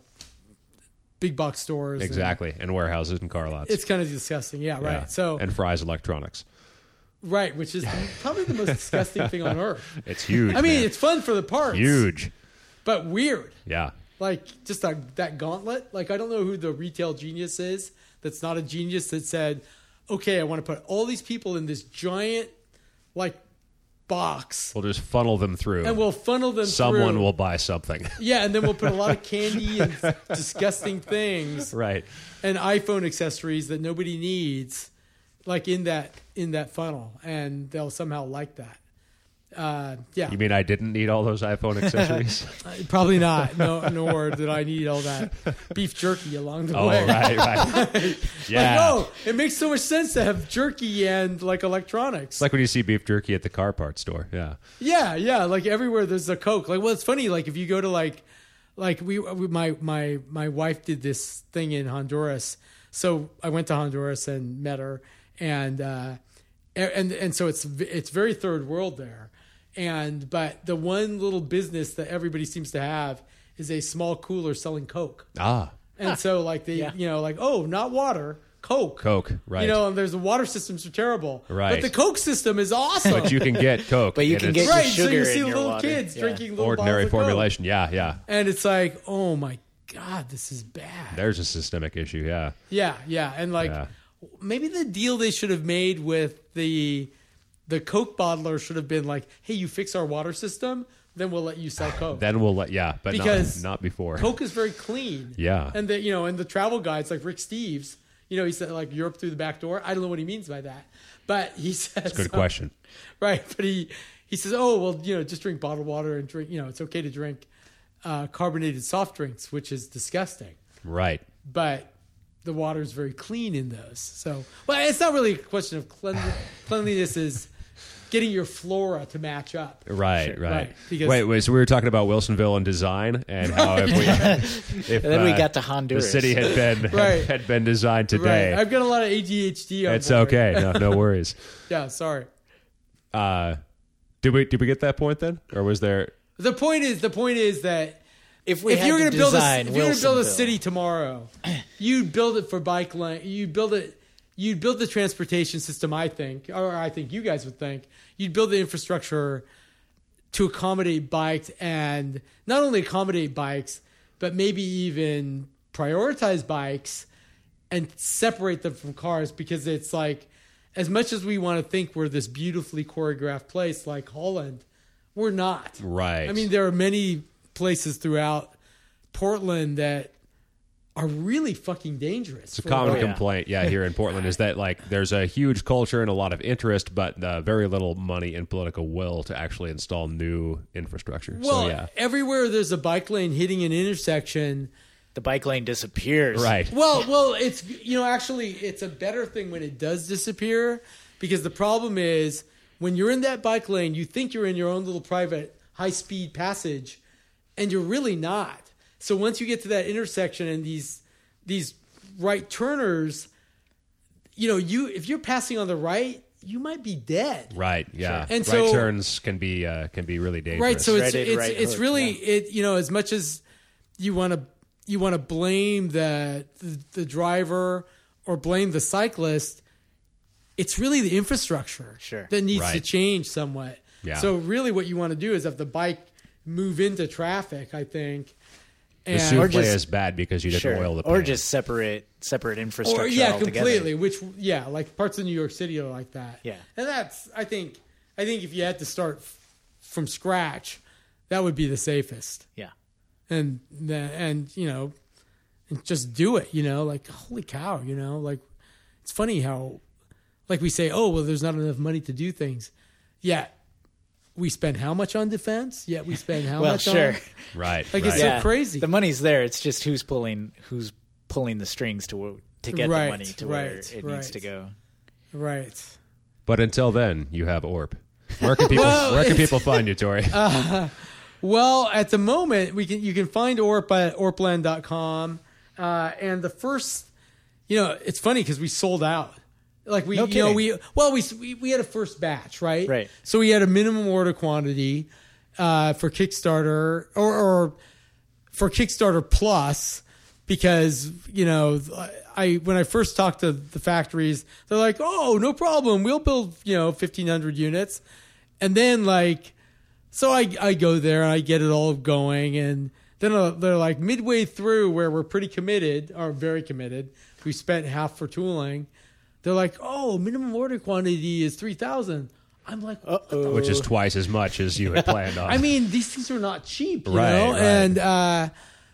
Speaker 3: big box stores. and
Speaker 1: Exactly. And warehouses and car lots.
Speaker 3: it's kind of disgusting. Yeah, right.
Speaker 1: Yeah.
Speaker 3: So
Speaker 1: and Fry's Electronics.
Speaker 3: right, which is probably the most disgusting thing on earth.
Speaker 1: It's huge.
Speaker 3: I mean,
Speaker 1: man.
Speaker 3: it's fun for the parts.
Speaker 1: huge.
Speaker 3: But weird.
Speaker 1: Yeah.
Speaker 3: Like just that that gauntlet. Like I don't know who the retail genius is that's not a genius that said, okay, I want to put all these people in this giant like box
Speaker 1: We'll just funnel them through.
Speaker 3: and we'll funnel them
Speaker 1: Someone
Speaker 3: through.
Speaker 1: will buy something.
Speaker 3: Yeah, and then we'll put a lot of candy and disgusting things
Speaker 1: Right.
Speaker 3: and iPhone accessories that nobody needs like in that in that funnel, and they'll somehow like that. Uh, yeah.
Speaker 1: You mean I didn't need all those iPhone accessories?
Speaker 3: Uh, Probably not. No, nor did I need all that beef jerky along the
Speaker 1: Oh,
Speaker 3: way.
Speaker 1: right, right. Yeah.
Speaker 3: Like, oh, it makes so much sense to have jerky and like electronics.
Speaker 1: It's like when you see beef jerky at the car parts store. Yeah.
Speaker 3: yeah, yeah. Like everywhere there's a Coke. Like, well, it's funny. Like if you go to like, like we, we my my my wife did this thing in Honduras. So I went to Honduras and met her, and uh, and and so it's it's very third world there. And but the one little business that everybody seems to have is a small cooler selling Coke.
Speaker 1: Ah.
Speaker 3: And so like they,
Speaker 2: Yeah.
Speaker 3: you know, like, oh, not water, Coke.
Speaker 1: Coke. Right.
Speaker 3: You know, and there's the water systems are terrible.
Speaker 1: Right.
Speaker 3: But the Coke system is awesome.
Speaker 1: But you can get Coke.
Speaker 2: But you
Speaker 1: and
Speaker 2: can
Speaker 1: it's
Speaker 2: get your
Speaker 3: right. So
Speaker 2: sugar
Speaker 3: you see
Speaker 2: in your
Speaker 3: little
Speaker 2: water.
Speaker 3: kids
Speaker 2: Yeah.
Speaker 3: drinking little
Speaker 1: ordinary
Speaker 3: bottles of Coke.
Speaker 1: formulation. Yeah, yeah.
Speaker 3: And it's like, oh my God, this is bad.
Speaker 1: There's a systemic issue. Yeah.
Speaker 3: Yeah, yeah. And like
Speaker 1: Yeah.
Speaker 3: maybe the deal they should have made with the the Coke bottler should have been like, hey, you fix our water system, then we'll let you sell Coke.
Speaker 1: Then we'll let, yeah, but
Speaker 3: Because
Speaker 1: not, not before.
Speaker 3: Coke is very clean.
Speaker 1: Yeah.
Speaker 3: And the you know, and the travel guides like Rick Steves, you know, he said like Europe through the back door. I don't know what he means by that. But he says
Speaker 1: Good
Speaker 3: um,
Speaker 1: question.
Speaker 3: Right. But he he says, oh well, you know, just drink bottled water and drink, you know, it's okay to drink uh, carbonated soft drinks, which is disgusting.
Speaker 1: Right.
Speaker 3: But the water is very clean in those. So well, it's not really a question of cleanli- cleanliness is getting your flora to match up.
Speaker 1: Right, right.
Speaker 3: Right, because-
Speaker 1: wait, wait. So we were talking about Wilsonville and design, and how if we, if,
Speaker 2: And then we
Speaker 1: uh,
Speaker 2: got to Honduras.
Speaker 1: the city had been
Speaker 3: Right.
Speaker 1: had been designed
Speaker 3: Right.
Speaker 1: today.
Speaker 3: I've got a lot of A D H D on
Speaker 1: It's
Speaker 3: board.
Speaker 1: okay. No, no worries.
Speaker 3: Yeah, sorry.
Speaker 1: Uh, did we did we get that point then, or was there?
Speaker 3: The point is, the point is that
Speaker 2: If we
Speaker 3: if
Speaker 2: had
Speaker 3: you're
Speaker 2: to
Speaker 3: going to build a,
Speaker 2: design
Speaker 3: if you're going to build a
Speaker 2: Wilsonville-
Speaker 3: city tomorrow, you'd build it for bike lane. You'd build it. You'd build the transportation system. I think, or I think you guys would think, you'd build the infrastructure to accommodate bikes, and not only accommodate bikes, but maybe even prioritize bikes and separate them from cars, because it's like, as much as we want to think we're this beautifully choreographed place like Holland, we're not.
Speaker 1: Right.
Speaker 3: I mean, there are many places throughout Portland that are really fucking dangerous.
Speaker 1: It's a
Speaker 3: for-
Speaker 1: common
Speaker 2: Oh, yeah.
Speaker 1: complaint, yeah, here in Portland is that like there's a huge culture and a lot of interest, but uh, very little money and political will to actually install new infrastructure.
Speaker 3: Well,
Speaker 1: so yeah,
Speaker 3: everywhere there's a bike lane hitting an intersection.
Speaker 2: The bike lane disappears.
Speaker 1: right.
Speaker 3: Well, well, it's you know actually it's a better thing when it does disappear, because the problem is when you're in that bike lane, you think you're in your own little private high speed passage, and you're really not. So once you get to that intersection and these these right turners, you know, you if you're passing on the right, you might be dead.
Speaker 1: Right, yeah.
Speaker 3: And
Speaker 1: right
Speaker 3: so-
Speaker 1: turns can be uh, can be really dangerous.
Speaker 3: Right. So it's
Speaker 2: Right in,
Speaker 3: it's
Speaker 2: right
Speaker 3: it's
Speaker 2: hook,
Speaker 3: really
Speaker 2: yeah.
Speaker 3: it you know, as much as you want to you want to blame the, the the driver or blame the cyclist, it's really the infrastructure
Speaker 2: Sure.
Speaker 3: that needs to
Speaker 1: Right.
Speaker 3: change somewhat.
Speaker 1: Yeah.
Speaker 3: So really what you want to do is have the bike move into traffic, I think.
Speaker 1: the
Speaker 3: And
Speaker 1: souffle
Speaker 2: Or just-
Speaker 1: is bad because you didn't
Speaker 2: Sure.
Speaker 1: oil the
Speaker 2: Or
Speaker 1: pan.
Speaker 2: just separate separate infrastructure
Speaker 3: or yeah,
Speaker 2: altogether.
Speaker 3: completely. Which yeah, like parts of New York City are like that.
Speaker 2: Yeah.
Speaker 3: and that's I think I think if you had to start f- from scratch, that would be the safest.
Speaker 2: Yeah.
Speaker 3: And the, and you know, and just do it. You know, like holy cow. You know, like it's funny how, like we say, oh well, there's not enough money to do things. Yeah, we spend how much on defense? Yeah, we spend how
Speaker 2: Well,
Speaker 3: much?
Speaker 2: sure.
Speaker 3: on...
Speaker 1: Right.
Speaker 3: Like
Speaker 1: right.
Speaker 3: it's so crazy.
Speaker 2: The money's there. It's just who's pulling who's pulling the strings to to get
Speaker 3: Right,
Speaker 2: the money to where
Speaker 3: right,
Speaker 2: it
Speaker 3: right.
Speaker 2: needs to go.
Speaker 3: Right.
Speaker 1: But until then, you have O R P. Where can people
Speaker 3: Well,
Speaker 1: Where can
Speaker 3: it's-
Speaker 1: people find you, Tori?
Speaker 3: Uh, well, at the moment, we can you can find O R P at orpland dot com. Uh, and the first, you know, it's funny because we sold out. Like we,
Speaker 2: No
Speaker 3: you know,
Speaker 2: kidding.
Speaker 3: we well we, we we had a first batch, right?
Speaker 2: Right.
Speaker 3: So we had a minimum order quantity uh, for Kickstarter or, or for Kickstarter Plus because you know I when I first talked to the factories, they're like, oh, no problem, we'll build you know fifteen hundred units, and then like so I I go there and I get it all going and. Then uh, they're like midway through where we're pretty committed or very committed. We spent half for tooling. They're like, oh, minimum order quantity is three thousand. I'm like,
Speaker 2: Uh-oh.
Speaker 1: Which is twice as much as you had planned on.
Speaker 3: I mean, these things are not cheap, you
Speaker 1: Right,
Speaker 3: know?
Speaker 1: right.
Speaker 3: And, uh,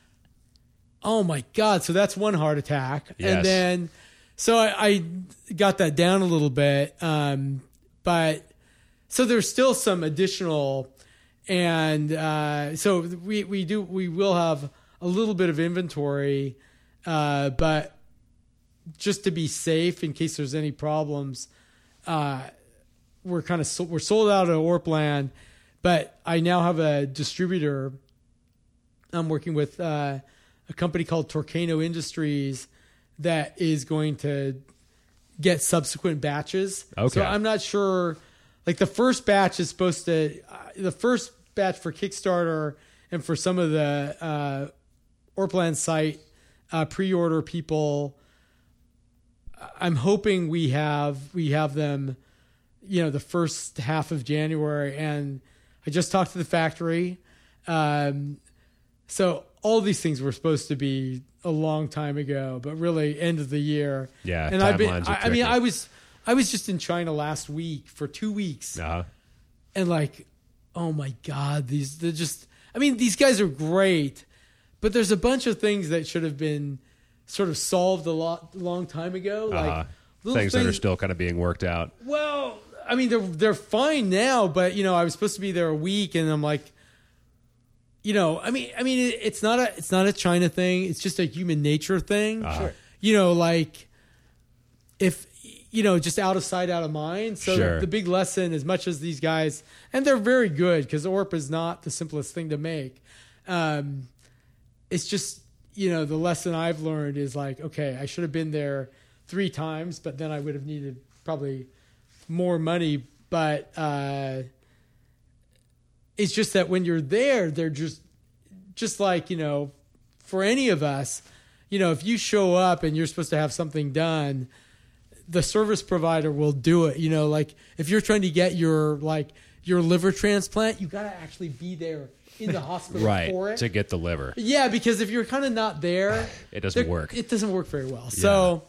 Speaker 3: oh my God. So that's one heart attack.
Speaker 1: Yes.
Speaker 3: And then, so I, I got that down a little bit. Um, but so there's still some additional, and, uh, so we, we do, we will have a little bit of inventory, uh, but just to be safe in case there's any problems, uh, we're kind of so, we're sold out of Orpland, but I now have a distributor. I'm working with uh, a company called Torcano Industries that is going to get subsequent batches.
Speaker 1: Okay.
Speaker 3: So I'm not sure. Like the first batch is supposed to, uh, the first batch for Kickstarter and for some of the uh, Orpland site uh, pre-order people. I'm hoping we have we have them, you know, the first half of January, and I just talked to the factory. Um, so all these things were supposed to be a long time ago, but really end of the year.
Speaker 1: Yeah,
Speaker 3: and I've been.
Speaker 1: timelines are
Speaker 3: I, I mean,
Speaker 1: tricky.
Speaker 3: I was I was just in China last week for two weeks,
Speaker 1: uh-huh.
Speaker 3: and like, oh my God, these they're just. I mean, these guys are great, but there's a bunch of things that should have been sort of solved a lot long time ago,
Speaker 1: Uh-huh.
Speaker 3: like little
Speaker 1: Things, that are still kind of being worked out.
Speaker 3: Well, I mean, they're they're fine now, but you know, I was supposed to be there a week, and I'm like, you know, I mean, I mean, it, it's not a it's not a China thing. It's just a human nature thing.
Speaker 1: Uh-huh. Sure.
Speaker 3: You know, like if you know, just out of sight, out of mind. So
Speaker 1: Sure.
Speaker 3: the, the big lesson, as much as these guys, and they're very good because O R P is not the simplest thing to make. Um, it's just. You know, the lesson I've learned is like, okay, I should have been there three times, but then I would have needed probably more money. But uh, it's just that when you're there, they're just, just like, you know, for any of us, you know, if you show up and you're supposed to have something done, the service provider will do it. You know, like if you're trying to get your, like your liver transplant, you got to actually be there in the hospital
Speaker 1: Right,
Speaker 3: for it.
Speaker 1: to get the liver.
Speaker 3: Yeah, because if you're kind of not there,
Speaker 1: It doesn't
Speaker 3: there-
Speaker 1: work.
Speaker 3: It doesn't work very well. So,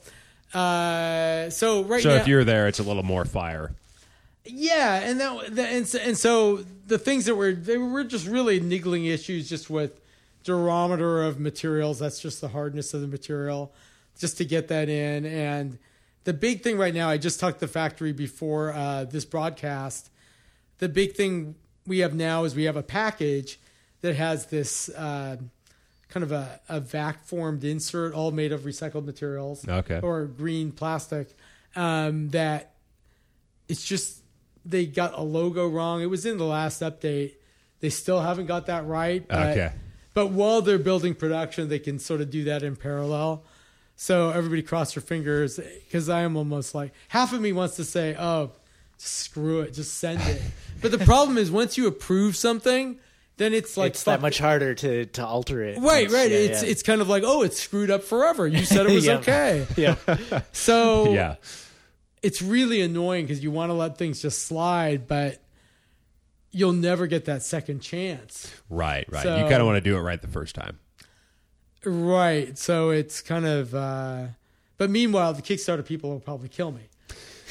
Speaker 3: uh, so right
Speaker 1: So
Speaker 3: now,
Speaker 1: if you're there, it's a little more fire.
Speaker 3: yeah, and that, that and, so, and so the things that were they were just really niggling issues, just with durometer of materials. That's just the hardness of the material, just to get that in. And the big thing right now, I just talked to the factory before uh, this broadcast. The big thing we have now is we have a package that has this uh, kind of a, a vac formed insert, all made of recycled materials,
Speaker 1: Okay.
Speaker 3: or green plastic. Um, that it's just they got a logo wrong. It was in the last update. They still haven't got that right. But,
Speaker 1: Okay.
Speaker 3: But while they're building production, they can sort of do that in parallel. So everybody cross your fingers, because I am almost like half of me wants to say, "Oh, screw it, just send it." But the problem is, once you approve something, then it's like
Speaker 2: it's that
Speaker 3: fuck-
Speaker 2: much harder to, to alter it.
Speaker 3: Right,
Speaker 2: It's-
Speaker 3: right.
Speaker 2: yeah,
Speaker 3: it's
Speaker 2: yeah.
Speaker 3: it's kind of like, oh, it's screwed up forever. You said it was
Speaker 2: Yeah.
Speaker 3: okay.
Speaker 2: yeah.
Speaker 3: So
Speaker 1: Yeah.
Speaker 3: it's really annoying because you want to let things just slide, but you'll never get that second chance.
Speaker 1: Right, right.
Speaker 3: So-
Speaker 1: you kind of want to do it right the first time.
Speaker 3: Right. So it's kind of, uh, but meanwhile, the Kickstarter people will probably kill me.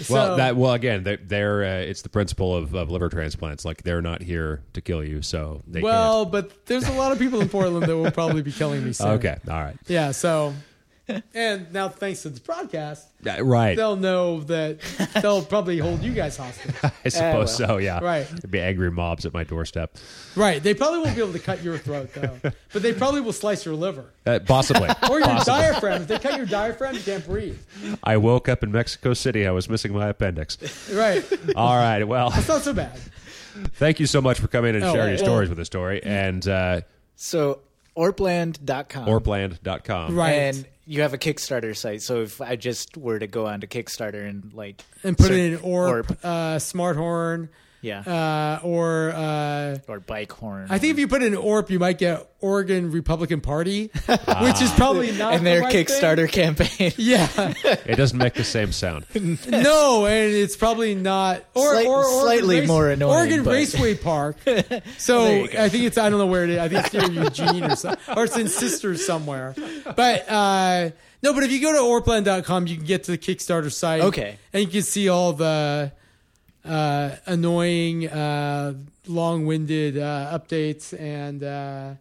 Speaker 1: Well,
Speaker 3: So-
Speaker 1: that well again, they're, they're uh, it's the principle of, of liver transplants. Like they're not here to kill you, so they
Speaker 3: well, but there's a lot of people in Portland that will probably be killing me soon.
Speaker 1: can't. Okay, all right,
Speaker 3: Yeah. So, and now thanks to this podcast,
Speaker 1: Uh, right.
Speaker 3: they'll know that they'll probably hold you guys hostage.
Speaker 1: I suppose
Speaker 2: well.
Speaker 1: so. Yeah,
Speaker 3: Right.
Speaker 1: There'd be angry mobs at my doorstep.
Speaker 3: Right. They probably won't be able to cut your throat though, but they probably will slice your liver
Speaker 1: Uh, possibly.
Speaker 3: or your
Speaker 1: Possibly.
Speaker 3: diaphragm. If they cut your diaphragm, you can't breathe.
Speaker 1: I woke up in Mexico City. I was missing my appendix.
Speaker 3: Right.
Speaker 1: All right. Well,
Speaker 3: It's not so bad.
Speaker 1: thank you so much for coming and
Speaker 3: Oh,
Speaker 1: sharing your
Speaker 3: well-
Speaker 1: stories with us, Tori. And uh,
Speaker 2: So orpland dot com.
Speaker 1: orpland dot com.
Speaker 3: Right.
Speaker 2: And you have a Kickstarter site. So if I just were to go onto Kickstarter and like
Speaker 3: And put
Speaker 2: search
Speaker 3: it in Orp, Uh, Smart Horn,
Speaker 2: yeah,
Speaker 3: uh, or uh,
Speaker 2: or bike horn.
Speaker 3: I think if you put in Orp, you might get Oregon Republican Party, which is probably not
Speaker 2: and
Speaker 3: the
Speaker 2: their
Speaker 3: right
Speaker 2: Kickstarter
Speaker 3: thing.
Speaker 2: campaign.
Speaker 3: Yeah,
Speaker 1: It doesn't make the same sound.
Speaker 3: no, and it's probably not. Or,
Speaker 2: Slight-
Speaker 3: or Oregon
Speaker 2: slightly
Speaker 3: Race-
Speaker 2: more annoying,
Speaker 3: Oregon
Speaker 2: but-
Speaker 3: Raceway Park. So
Speaker 2: There you go.
Speaker 3: I think it's I don't know where it is. I think it's near Eugene or something, or it's in Sisters somewhere. But uh, no, but if you go to orpland dot com, you can get to the Kickstarter site.
Speaker 2: Okay.
Speaker 3: And you can see all the uh, annoying, uh, long-winded uh, updates and uh,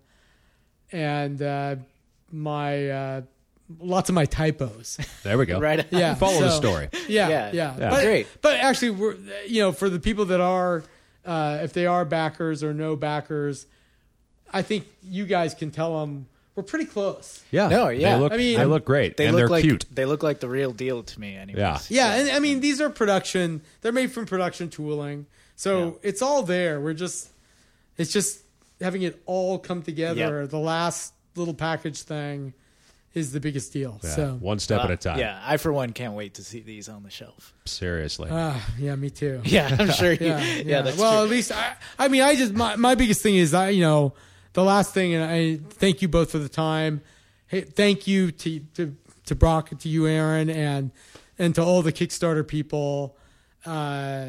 Speaker 3: and uh, my uh, lots of my typos.
Speaker 1: There we go.
Speaker 2: Right.
Speaker 3: Yeah,
Speaker 1: Follow the
Speaker 3: so-
Speaker 1: story.
Speaker 3: Yeah,
Speaker 2: Yeah.
Speaker 3: yeah,
Speaker 1: Yeah.
Speaker 3: But,
Speaker 2: Great.
Speaker 3: But actually, we're you know for the people that are, uh, if they are backers or no backers, I think you guys can tell them we're pretty close.
Speaker 1: Yeah.
Speaker 2: No, yeah.
Speaker 1: They look,
Speaker 3: I mean-
Speaker 1: they look great.
Speaker 2: They
Speaker 1: and
Speaker 2: look
Speaker 1: they're
Speaker 2: like
Speaker 1: cute.
Speaker 2: they look like the real deal to me. Anyways.
Speaker 1: Yeah.
Speaker 3: Yeah, and I mean these are production. They're made from production tooling, so
Speaker 2: Yeah.
Speaker 3: it's all there. We're just, it's just having it all come together.
Speaker 2: Yep.
Speaker 3: The last little package thing is the biggest deal.
Speaker 1: Yeah.
Speaker 3: So
Speaker 1: One step
Speaker 2: Uh,
Speaker 1: at a time.
Speaker 2: Yeah, I for one can't wait to see these on the shelf.
Speaker 1: Seriously.
Speaker 3: Ah, yeah, me too.
Speaker 2: Yeah, I'm sure. You,
Speaker 3: Yeah,
Speaker 2: yeah,
Speaker 3: yeah.
Speaker 2: that's
Speaker 3: well,
Speaker 2: true.
Speaker 3: at least I, I mean, I just my, my biggest thing is I, you know, the last thing, and I thank you both for the time. Hey, thank you to to to Brock, to you, Aaron, and and to all the Kickstarter people, uh,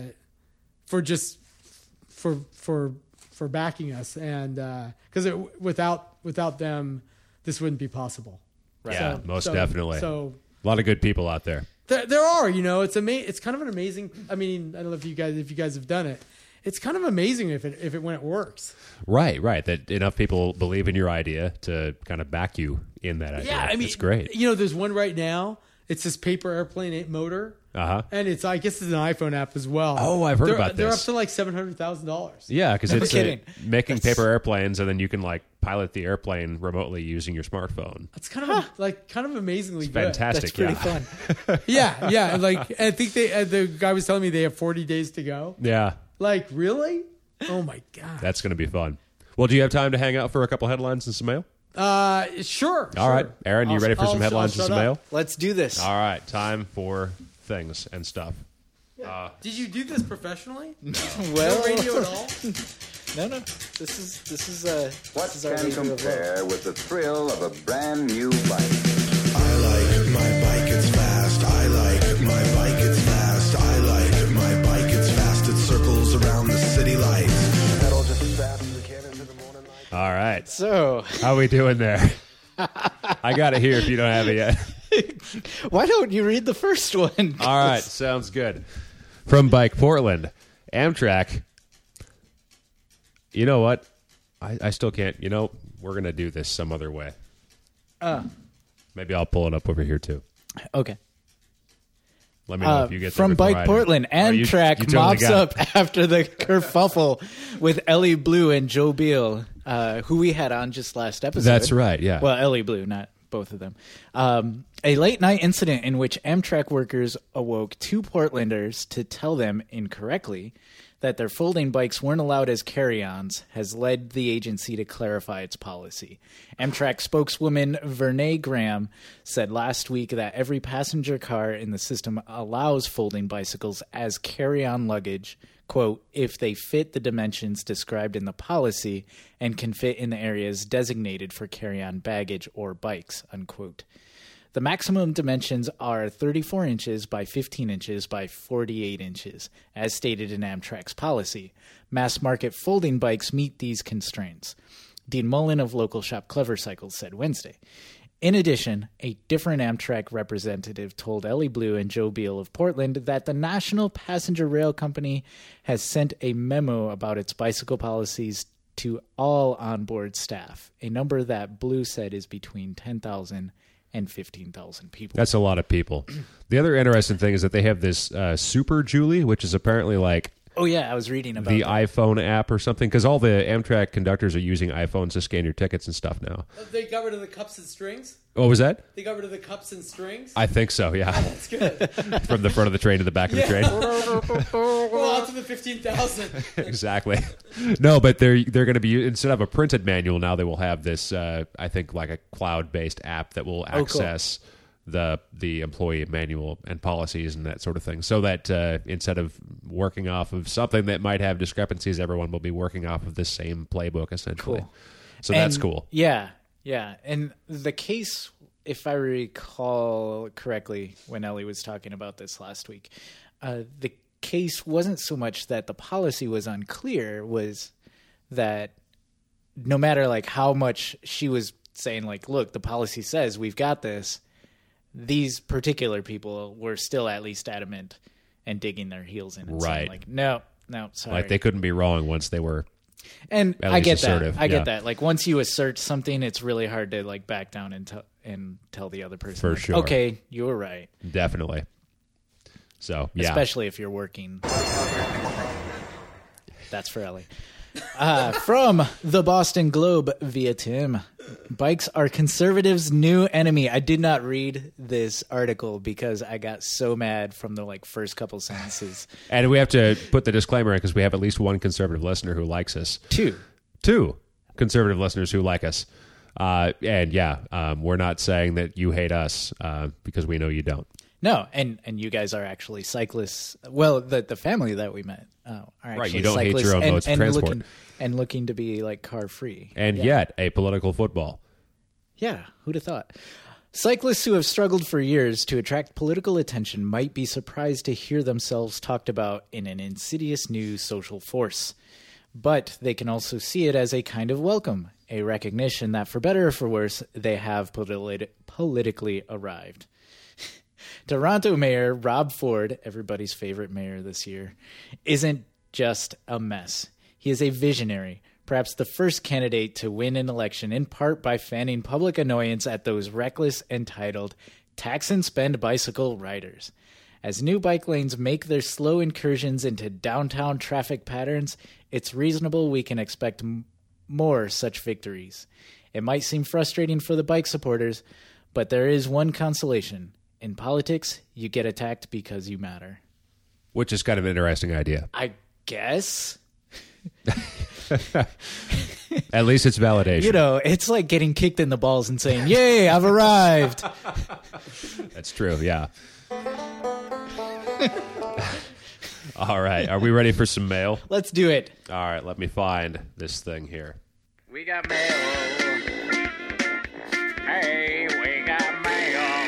Speaker 3: for just for for for backing us, and because uh, without without them, this wouldn't be possible.
Speaker 1: Yeah, most definitely.
Speaker 3: So.
Speaker 1: A lot of good people out there.
Speaker 3: There, there are, you know, it's ama- It's kind of an amazing. I mean, I don't know if you guys, if you guys have done it. It's kind of amazing if it, if it when it works.
Speaker 1: Right, right. That enough people believe in your idea to kind of back you in that idea.
Speaker 3: Yeah, I mean,
Speaker 1: it's great.
Speaker 3: You know, there's one right now. It's this paper airplane motor,
Speaker 1: Uh huh.
Speaker 3: and it's I guess it's an iPhone app as well.
Speaker 1: Oh, I've heard
Speaker 3: they're,
Speaker 1: about
Speaker 3: They're
Speaker 1: this.
Speaker 3: up to like seven hundred thousand dollars.
Speaker 1: Yeah, because
Speaker 2: No
Speaker 1: it's uh,
Speaker 2: kidding.
Speaker 1: making paper airplanes, and then you can like pilot the airplane remotely using your smartphone.
Speaker 3: It's kind of like kind of amazingly
Speaker 1: It's
Speaker 3: good.
Speaker 1: fantastic.
Speaker 2: That's pretty
Speaker 1: yeah.
Speaker 2: fun.
Speaker 3: Yeah, yeah. and, Like I think they uh, the guy was telling me they have forty days to go.
Speaker 1: Yeah,
Speaker 3: Like really? Oh my god.
Speaker 1: that's going to be fun. Well, do you have time to hang out for a couple headlines and some mail?
Speaker 3: Uh, sure.
Speaker 1: All right, Aaron, you
Speaker 3: I'll-
Speaker 1: ready for
Speaker 3: I'll-
Speaker 1: some headlines
Speaker 3: I'll
Speaker 1: and
Speaker 3: shut
Speaker 1: some
Speaker 3: up.
Speaker 1: mail?
Speaker 2: Let's do this.
Speaker 1: All right, time for things and stuff.
Speaker 3: Did you do this professionally?
Speaker 2: well,
Speaker 3: No radio at all?
Speaker 2: no, no. This is this is uh.
Speaker 4: What
Speaker 2: this is our
Speaker 4: can
Speaker 2: radio of love.
Speaker 4: compare with the thrill of a brand new bike?
Speaker 5: I like my bike, it's fast. I like my bike, it's fast. I like my bike, it's fast. It circles around the city lights. Pedal just as fast as it can into the morning light.
Speaker 1: All right,
Speaker 2: So
Speaker 1: how we doing there? I got it here if you don't have it yet.
Speaker 2: why don't you read the first one?
Speaker 1: All right, sounds good. From Bike Portland, Amtrak. You know what? I, I still can't. You know, we're going to do this some other way.
Speaker 2: Uh,
Speaker 1: Maybe I'll pull it up over here, too.
Speaker 2: okay.
Speaker 1: Let me know
Speaker 2: Uh,
Speaker 1: if you get there
Speaker 2: from
Speaker 1: before I
Speaker 2: Bike
Speaker 1: do.
Speaker 2: Portland,
Speaker 1: Oh, you-
Speaker 2: Amtrak
Speaker 1: you totally
Speaker 2: mops
Speaker 1: got
Speaker 2: up
Speaker 1: it.
Speaker 2: after the kerfuffle with Ellie Blue and Joe Beal, uh, who we had on just last episode.
Speaker 1: That's right, yeah.
Speaker 2: Well, Ellie Blue, not both of them. Um, a late night incident in which Amtrak workers awoke two Portlanders to tell them incorrectly that their folding bikes weren't allowed as carry-ons has led the agency to clarify its policy. Amtrak spokeswoman Vernay Graham said last week that every passenger car in the system allows folding bicycles as carry-on luggage, quote, if they fit the dimensions described in the policy and can fit in the areas designated for carry-on baggage or bikes, unquote. The maximum dimensions are thirty-four inches by fifteen inches by forty-eight inches, as stated in Amtrak's policy. Mass market folding bikes meet these constraints. Dean Mullen of local shop Clever Cycles said Wednesday. In addition, a different Amtrak representative told Ellie Blue and Joe Beal of Portland that the National Passenger Rail Company has sent a memo about its bicycle policies to all onboard staff, a number that Blue said is between ten thousand and fifteen thousand people.
Speaker 1: That's a lot of people. The other interesting thing is that they have this uh, Super Julie, which is apparently like
Speaker 2: Oh, yeah, I was reading about
Speaker 1: the
Speaker 2: that.
Speaker 1: iPhone app or something, because all the Amtrak conductors are using iPhones to scan your tickets and stuff now.
Speaker 3: They got rid of the cups and strings?
Speaker 1: What was that?
Speaker 3: They got rid of the cups and strings?
Speaker 1: I think so, yeah.
Speaker 3: That's good.
Speaker 1: From the front of the train to the back of the train.
Speaker 3: Well, out to the fifteen thousand.
Speaker 1: Exactly. No, but they're they're going to be, instead of a printed manual, now they will have this, uh, I think, like a cloud-based app that will
Speaker 2: Oh, cool.
Speaker 1: access the the employee manual and policies and that sort of thing, so that uh, instead of working off of something that might have discrepancies, everyone will be working off of the same playbook, essentially.
Speaker 2: Cool.
Speaker 1: So
Speaker 2: And-
Speaker 1: that's cool.
Speaker 2: Yeah, yeah. And the case, if I recall correctly, when Ellie was talking about this last week, uh, the case wasn't so much that the policy was unclear, was that no matter like how much she was saying, like, look, the policy says we've got this, these particular people were still at least adamant and digging their heels in and saying,
Speaker 1: Right.
Speaker 2: like, no, no, sorry.
Speaker 1: Like they couldn't be wrong once they were.
Speaker 2: And
Speaker 1: At
Speaker 2: I
Speaker 1: least
Speaker 2: get
Speaker 1: assertive,
Speaker 2: that. I get
Speaker 1: yeah.
Speaker 2: that. Like once you assert something, it's really hard to like back down and tell and tell the other person,
Speaker 1: For
Speaker 2: like,
Speaker 1: sure.
Speaker 2: okay, you were right.
Speaker 1: Definitely. So, yeah.
Speaker 2: Especially if you're working. That's for Ellie. Uh, from the Boston Globe via Tim. Bikes are conservatives' new enemy. I did not read this article because I got so mad from the like first couple sentences.
Speaker 1: And we have to put the disclaimer in because we have at least one conservative listener who likes us.
Speaker 2: Two.
Speaker 1: Two conservative listeners who like us. Uh, and yeah, um, we're not saying that you hate us uh, because we know you don't.
Speaker 2: No, and, and you guys are actually cyclists. Well, the the family that we met uh, are actually
Speaker 1: Right, you don't hate
Speaker 2: cyclists
Speaker 1: your own
Speaker 2: and,
Speaker 1: modes of
Speaker 2: and
Speaker 1: transport.
Speaker 2: Looking, and looking to be like car free.
Speaker 1: And
Speaker 2: yeah.
Speaker 1: yet, a political football.
Speaker 2: Yeah, who'd have thought? Cyclists who have struggled for years to attract political attention might be surprised to hear themselves talked about in an insidious new social force. But they can also see it as a kind of welcome, a recognition that for better or for worse, they have politi- politically arrived. Toronto Mayor Rob Ford, everybody's favorite mayor this year, isn't just a mess. He is a visionary, perhaps the first candidate to win an election in part by fanning public annoyance at those reckless, entitled, tax and spend bicycle riders. As new bike lanes make their slow incursions into downtown traffic patterns, it's reasonable we can expect m- more such victories. It might seem frustrating for the bike supporters, but there is one consolation. In politics, you get attacked because you matter.
Speaker 1: Which is kind of an interesting idea.
Speaker 2: I guess.
Speaker 1: At least it's validation.
Speaker 2: You know, it's like getting kicked in the balls and saying, yay, I've arrived.
Speaker 1: That's true, yeah. All right, are we ready for some mail?
Speaker 2: Let's do it.
Speaker 1: All right, let me find this thing here.
Speaker 6: We got mail. Hey, we got mail.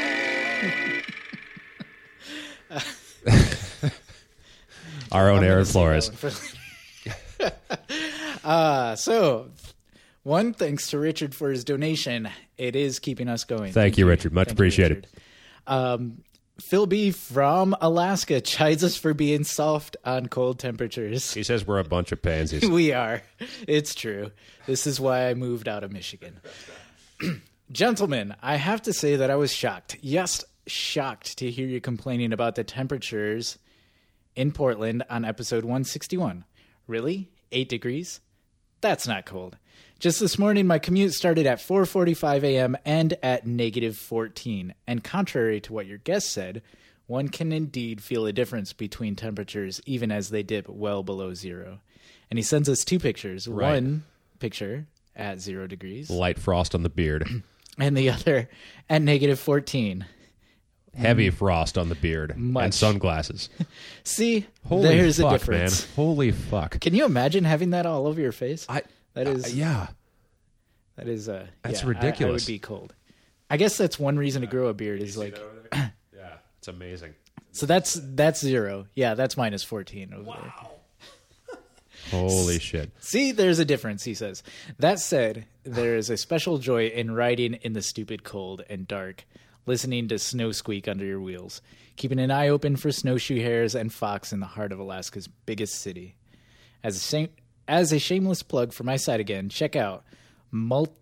Speaker 1: Our own
Speaker 2: I'm
Speaker 1: Aaron
Speaker 2: gonna save
Speaker 1: Flores.
Speaker 2: that one for- uh, so, one, thanks to Richard for his donation. It is keeping us going.
Speaker 1: Thank you, Richard. Much
Speaker 2: Thank you,
Speaker 1: appreciated.
Speaker 2: Richard. Um, Phil B. from Alaska chides us for being soft on cold temperatures.
Speaker 1: He says we're a bunch of pansies.
Speaker 2: We are. It's true. This is why I moved out of Michigan. Gentlemen, I have to say that I was shocked. Yes, shocked to hear you complaining about the temperatures in Portland on episode one sixty-one. Really? Eight degrees? That's not cold. Just this morning, my commute started at four forty-five a.m. and at negative fourteen. And contrary to what your guest said, one can indeed feel a difference between temperatures even as they dip well below zero. And he sends us two pictures.
Speaker 1: Right.
Speaker 2: One picture at zero degrees
Speaker 1: Light frost on the beard.
Speaker 2: and the other at negative fourteen.
Speaker 1: Heavy frost on the beard.
Speaker 2: Much.
Speaker 1: And sunglasses.
Speaker 2: See,
Speaker 1: Holy
Speaker 2: there's
Speaker 1: fuck,
Speaker 2: a difference.
Speaker 1: man. Holy fuck.
Speaker 2: Can you imagine having that all over your face?
Speaker 1: I,
Speaker 2: That is,
Speaker 1: uh, yeah.
Speaker 2: that is, uh,
Speaker 1: That's
Speaker 2: yeah, I- I,
Speaker 1: ridiculous.
Speaker 2: would be cold. I guess that's one reason to grow a beard is like,
Speaker 1: Yeah, it's amazing.
Speaker 2: so that's, that's zero. Yeah, that's minus fourteen over there.
Speaker 1: Holy shit.
Speaker 2: See, there's a difference, he says. That said, there is a special joy in riding in the stupid cold and dark, listening to snow squeak under your wheels, keeping an eye open for snowshoe hares and fox in the heart of Alaska's biggest city. As a, shame, as a shameless plug for my site again, check out multi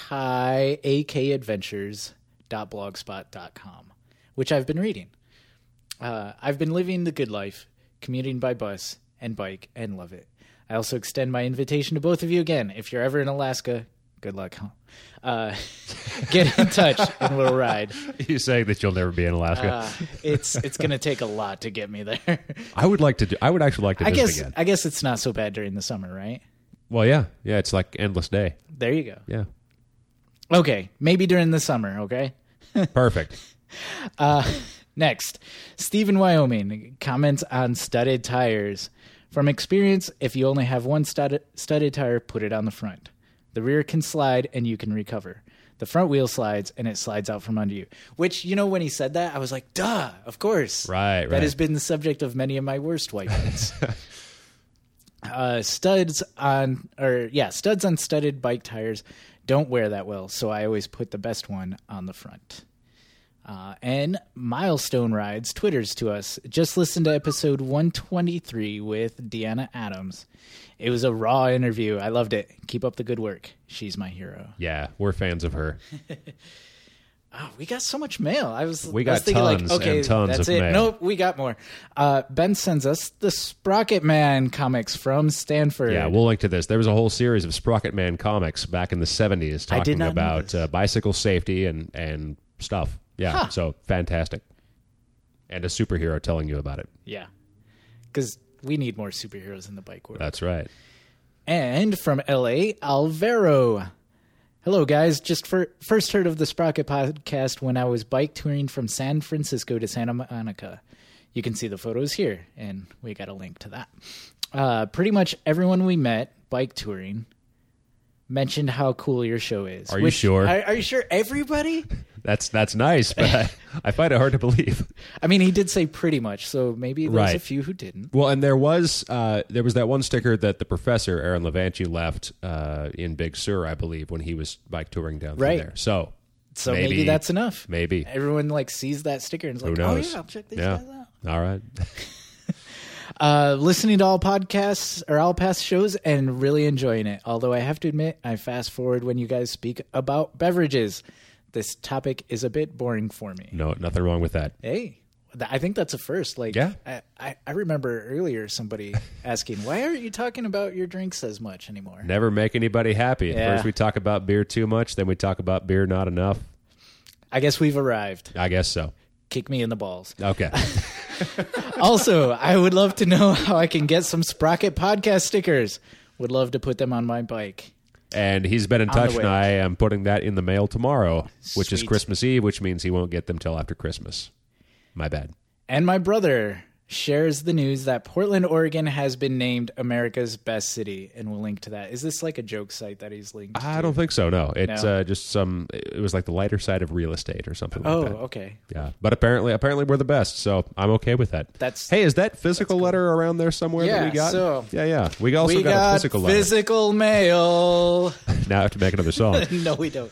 Speaker 2: a k adventures dot blogspot dot com, which I've been reading. Uh, I've been living the good life, commuting by bus and bike, and love it. I also extend my invitation to both of you again. If you're ever in Alaska, good luck. Uh, get in touch and we'll ride.
Speaker 1: You saying that you'll never be in Alaska?
Speaker 2: Uh, it's it's going to take a lot to get me there.
Speaker 1: I would like to. Do, I would actually like to
Speaker 2: I
Speaker 1: visit
Speaker 2: guess
Speaker 1: again.
Speaker 2: I guess it's not so bad during the summer, right?
Speaker 1: Well, yeah, yeah. It's like endless day.
Speaker 2: There you go.
Speaker 1: Yeah,
Speaker 2: Okay, maybe during the summer. Okay.
Speaker 1: perfect.
Speaker 2: Uh, next, Steve in Wyoming comments on studded tires. From experience, if you only have one studded, studded tire, put it on the front. The rear can slide and you can recover. The front wheel slides and it slides out from under you. Which, you know, when he said that, I was like, duh, of course.
Speaker 1: Right, right.
Speaker 2: That has been the subject of many of my worst white nights. uh, studs on, or yeah, studs on studded bike tires don't wear that well, so I always put the best one on the front. Uh, and Milestone Rides twitters to us, just listen to episode one twenty-three with Deanna Adams. It was a raw interview. I loved it. Keep up the good work. She's my hero.
Speaker 1: Yeah, we're fans of her.
Speaker 2: Oh, we got so much mail. I was,
Speaker 1: We
Speaker 2: I
Speaker 1: got
Speaker 2: was thinking
Speaker 1: tons
Speaker 2: like, okay,
Speaker 1: and tons
Speaker 2: that's
Speaker 1: of
Speaker 2: it.
Speaker 1: mail.
Speaker 2: Nope, we got more. Uh, Ben sends us the Sprocket Man comics from Stanford.
Speaker 1: Yeah, we'll link to this. There was a whole series of Sprocket Man comics back in the seventies
Speaker 2: I did
Speaker 1: talking
Speaker 2: not know
Speaker 1: about
Speaker 2: this.
Speaker 1: uh, bicycle safety and, and stuff. Yeah,
Speaker 2: Huh.
Speaker 1: so fantastic. And a superhero telling you about it.
Speaker 2: Yeah, because we need more superheroes in the bike world.
Speaker 1: That's right.
Speaker 2: And from L A, Alvaro. Hello, guys. Just for, first heard of the Sprocket podcast when I was bike touring from San Francisco to Santa Monica. You can see the photos here, and we got a link to that. Uh, pretty much everyone we met bike touring mentioned how cool your show is.
Speaker 1: Are you sure?
Speaker 2: Are, are you sure everybody?
Speaker 1: That's that's nice, but I, I find it hard to believe.
Speaker 2: I mean, he did say pretty much, so maybe there's
Speaker 1: Right.
Speaker 2: a few who didn't.
Speaker 1: Well, and there was uh, there was that one sticker that the professor Aaron Levanchi left uh, in Big Sur, I believe, when he was bike touring down
Speaker 2: Right.
Speaker 1: through there. So
Speaker 2: So maybe,
Speaker 1: maybe
Speaker 2: that's enough.
Speaker 1: Maybe.
Speaker 2: Everyone like sees that sticker and is
Speaker 1: Who
Speaker 2: like,
Speaker 1: knows?
Speaker 2: oh yeah, I'll check these
Speaker 1: yeah.
Speaker 2: guys out.
Speaker 1: All right.
Speaker 2: Uh, listening to all podcasts or all past shows and really enjoying it. Although I have to admit, I fast forward when you guys speak about beverages. This topic is a bit boring for me.
Speaker 1: No, nothing wrong with that.
Speaker 2: Hey, th- I think that's a first. Like,
Speaker 1: Yeah.
Speaker 2: I, I, I remember earlier somebody asking, why aren't you talking about your drinks as much anymore?
Speaker 1: Never make anybody happy.
Speaker 2: Yeah.
Speaker 1: First we talk about beer too much, then we talk about beer not enough.
Speaker 2: I guess we've arrived.
Speaker 1: I guess so.
Speaker 2: Kick me in the balls.
Speaker 1: Okay.
Speaker 2: Also, I would love to know how I can get some Sprocket podcast stickers. Would love to put them on my bike.
Speaker 1: And he's been in
Speaker 2: On the
Speaker 1: touch,
Speaker 2: way.
Speaker 1: and I am putting that in the mail tomorrow, which is
Speaker 2: Sweet.
Speaker 1: Christmas Eve, which means he won't get them till after Christmas. My bad.
Speaker 2: And my brother shares the news that Portland, Oregon has been named America's best city, and we'll link to that. Is this like a joke site that he's linked
Speaker 1: I
Speaker 2: to?
Speaker 1: don't think so, no. It's
Speaker 2: No?
Speaker 1: Uh, just some, it was like the lighter side of real estate or something
Speaker 2: Oh,
Speaker 1: like that.
Speaker 2: okay.
Speaker 1: Yeah. But apparently, apparently we're the best, so I'm okay with that.
Speaker 2: That's
Speaker 1: Hey, is that physical letter around there somewhere
Speaker 2: Yeah,
Speaker 1: that we got?
Speaker 2: so-
Speaker 1: yeah, yeah. We also
Speaker 2: we
Speaker 1: got,
Speaker 2: got
Speaker 1: a physical letter.
Speaker 2: physical mail.
Speaker 1: Now I have to make another song.
Speaker 2: No, we don't.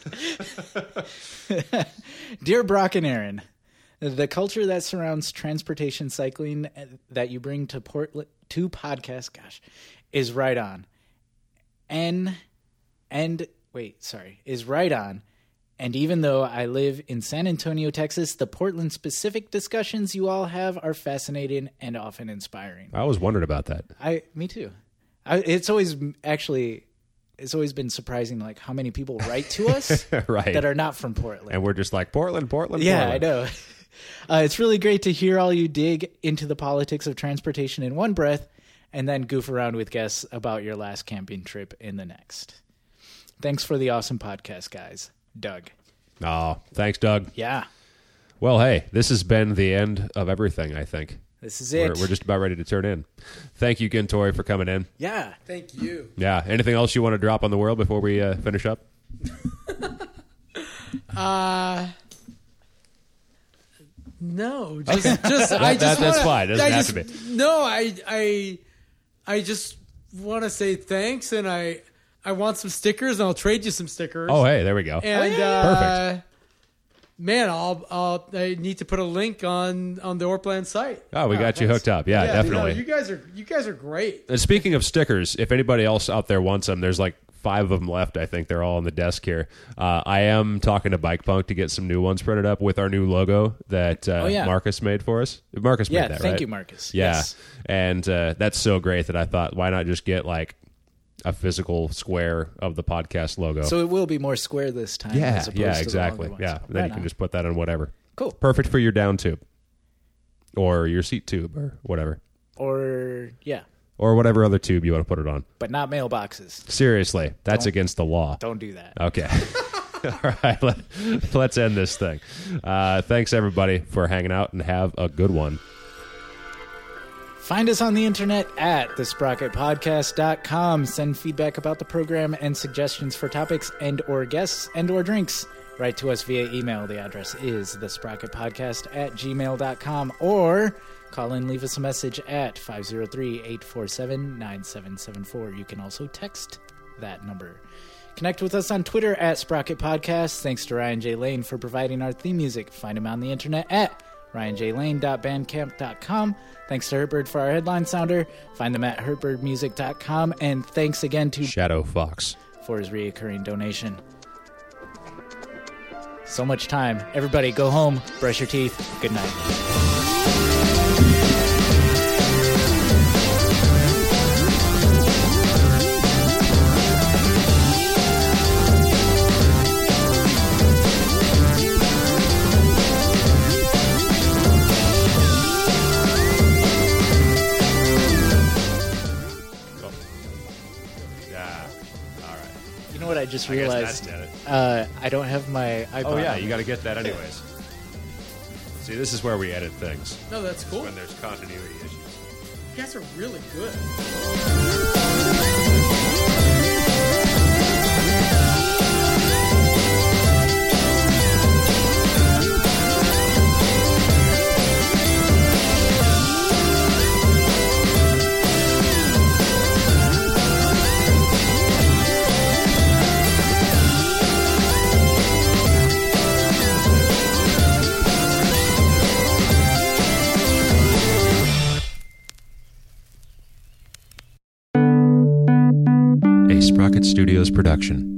Speaker 2: Dear Brock and Aaron, the culture that surrounds transportation cycling that you bring to Portland to podcast, gosh, is right on. And and wait, sorry, is right on. And even though I live in San Antonio, Texas, the Portland specific discussions you all have are fascinating and often inspiring.
Speaker 1: I always wondered about that.
Speaker 2: I me too. I, it's always actually it's always been surprising like how many people write to us
Speaker 1: Right.
Speaker 2: that are not from Portland.
Speaker 1: And we're just like, Portland, Portland,
Speaker 2: Yeah,
Speaker 1: Portland.
Speaker 2: I know. Uh, it's really great to hear all you dig into the politics of transportation in one breath and then goof around with guests about your last camping trip in the next. Thanks for the awesome podcast, guys. Doug.
Speaker 1: Oh, thanks, Doug.
Speaker 2: Yeah,
Speaker 1: Well, hey, this has been the end of everything, I think.
Speaker 2: this is it.
Speaker 1: We're, we're just about ready to turn in. Thank you, Gintori, for coming in.
Speaker 2: yeah.
Speaker 3: Thank you.
Speaker 1: Yeah. Anything else you want to drop on the world before we uh, finish up?
Speaker 3: Uh no, just just I
Speaker 1: That-
Speaker 3: just
Speaker 1: that's
Speaker 3: wanna,
Speaker 1: fine. Doesn't
Speaker 3: I
Speaker 1: have
Speaker 3: just,
Speaker 1: to be.
Speaker 3: No, I I I just want to say thanks, and I I want some stickers, and I'll trade you some stickers.
Speaker 1: Oh, hey, there we go.
Speaker 3: And uh, man, I'll, I'll I need to put a link on on the Orplan site.
Speaker 1: Oh, we got you hooked up. Yeah,
Speaker 3: Yeah,
Speaker 1: definitely.
Speaker 3: no, you guys are you guys are great.
Speaker 1: And speaking of stickers, if anybody else out there wants them, there's like five of them left. I think they're all on the desk here. Uh, I am talking to Bike Punk to get some new ones printed up with our new logo that uh,
Speaker 2: Oh, yeah.
Speaker 1: Marcus made for us. Marcus
Speaker 2: Yeah,
Speaker 1: made that,
Speaker 2: thank
Speaker 1: right?
Speaker 2: you, Marcus.
Speaker 1: Yeah,
Speaker 2: Yes.
Speaker 1: and uh, that's so great that I thought, why not just get like a physical square of the podcast logo?
Speaker 2: So it will be more square this time.
Speaker 1: yeah,
Speaker 2: as opposed
Speaker 1: yeah,
Speaker 2: to the
Speaker 1: exactly.
Speaker 2: longer
Speaker 1: Yeah,
Speaker 2: ones.
Speaker 1: then
Speaker 2: Right
Speaker 1: you can
Speaker 2: on.
Speaker 1: just put that on whatever.
Speaker 2: Cool.
Speaker 1: Perfect for your down tube or your seat tube or whatever.
Speaker 2: Or yeah,
Speaker 1: Or whatever other tube you want to put it on.
Speaker 2: but not mailboxes.
Speaker 1: Seriously, that's
Speaker 2: Don't-
Speaker 1: against the law.
Speaker 2: Don't do that.
Speaker 1: Okay. All right, let, let's end this thing. Uh, thanks, everybody, for hanging out, and have a good one.
Speaker 2: Find us on the internet at the sprocket podcast dot com. Send feedback about the program and suggestions for topics and or guests and or drinks. Write to us via email. The address is the sprocket podcast at gmail dot com, or call in, leave us a message at five oh three, eight four seven, nine seven seven four. You can also text that number. Connect with us on Twitter at Sprocket Podcast. Thanks to Ryan J. Lane for providing our theme music. Find him on the internet at ryan j lane dot bandcamp dot com. Thanks to Hurtbird for our headline sounder. Find them at hurtbird music dot com. And thanks again to
Speaker 1: Shadow Fox.
Speaker 2: for his reoccurring donation. So much time. Everybody go home, brush your teeth. Good night.
Speaker 1: Yeah. All right.
Speaker 2: You know what I just
Speaker 1: I guess
Speaker 2: realized?
Speaker 1: that's it.
Speaker 2: Uh, I don't have my iPod.
Speaker 1: Oh, yeah,
Speaker 2: on.
Speaker 1: you got to get that anyways. See, this is where we edit things,
Speaker 3: No, that's cool.
Speaker 1: when there's continuity issues.
Speaker 3: You guys are really good.
Speaker 1: A Sprocket Studios production.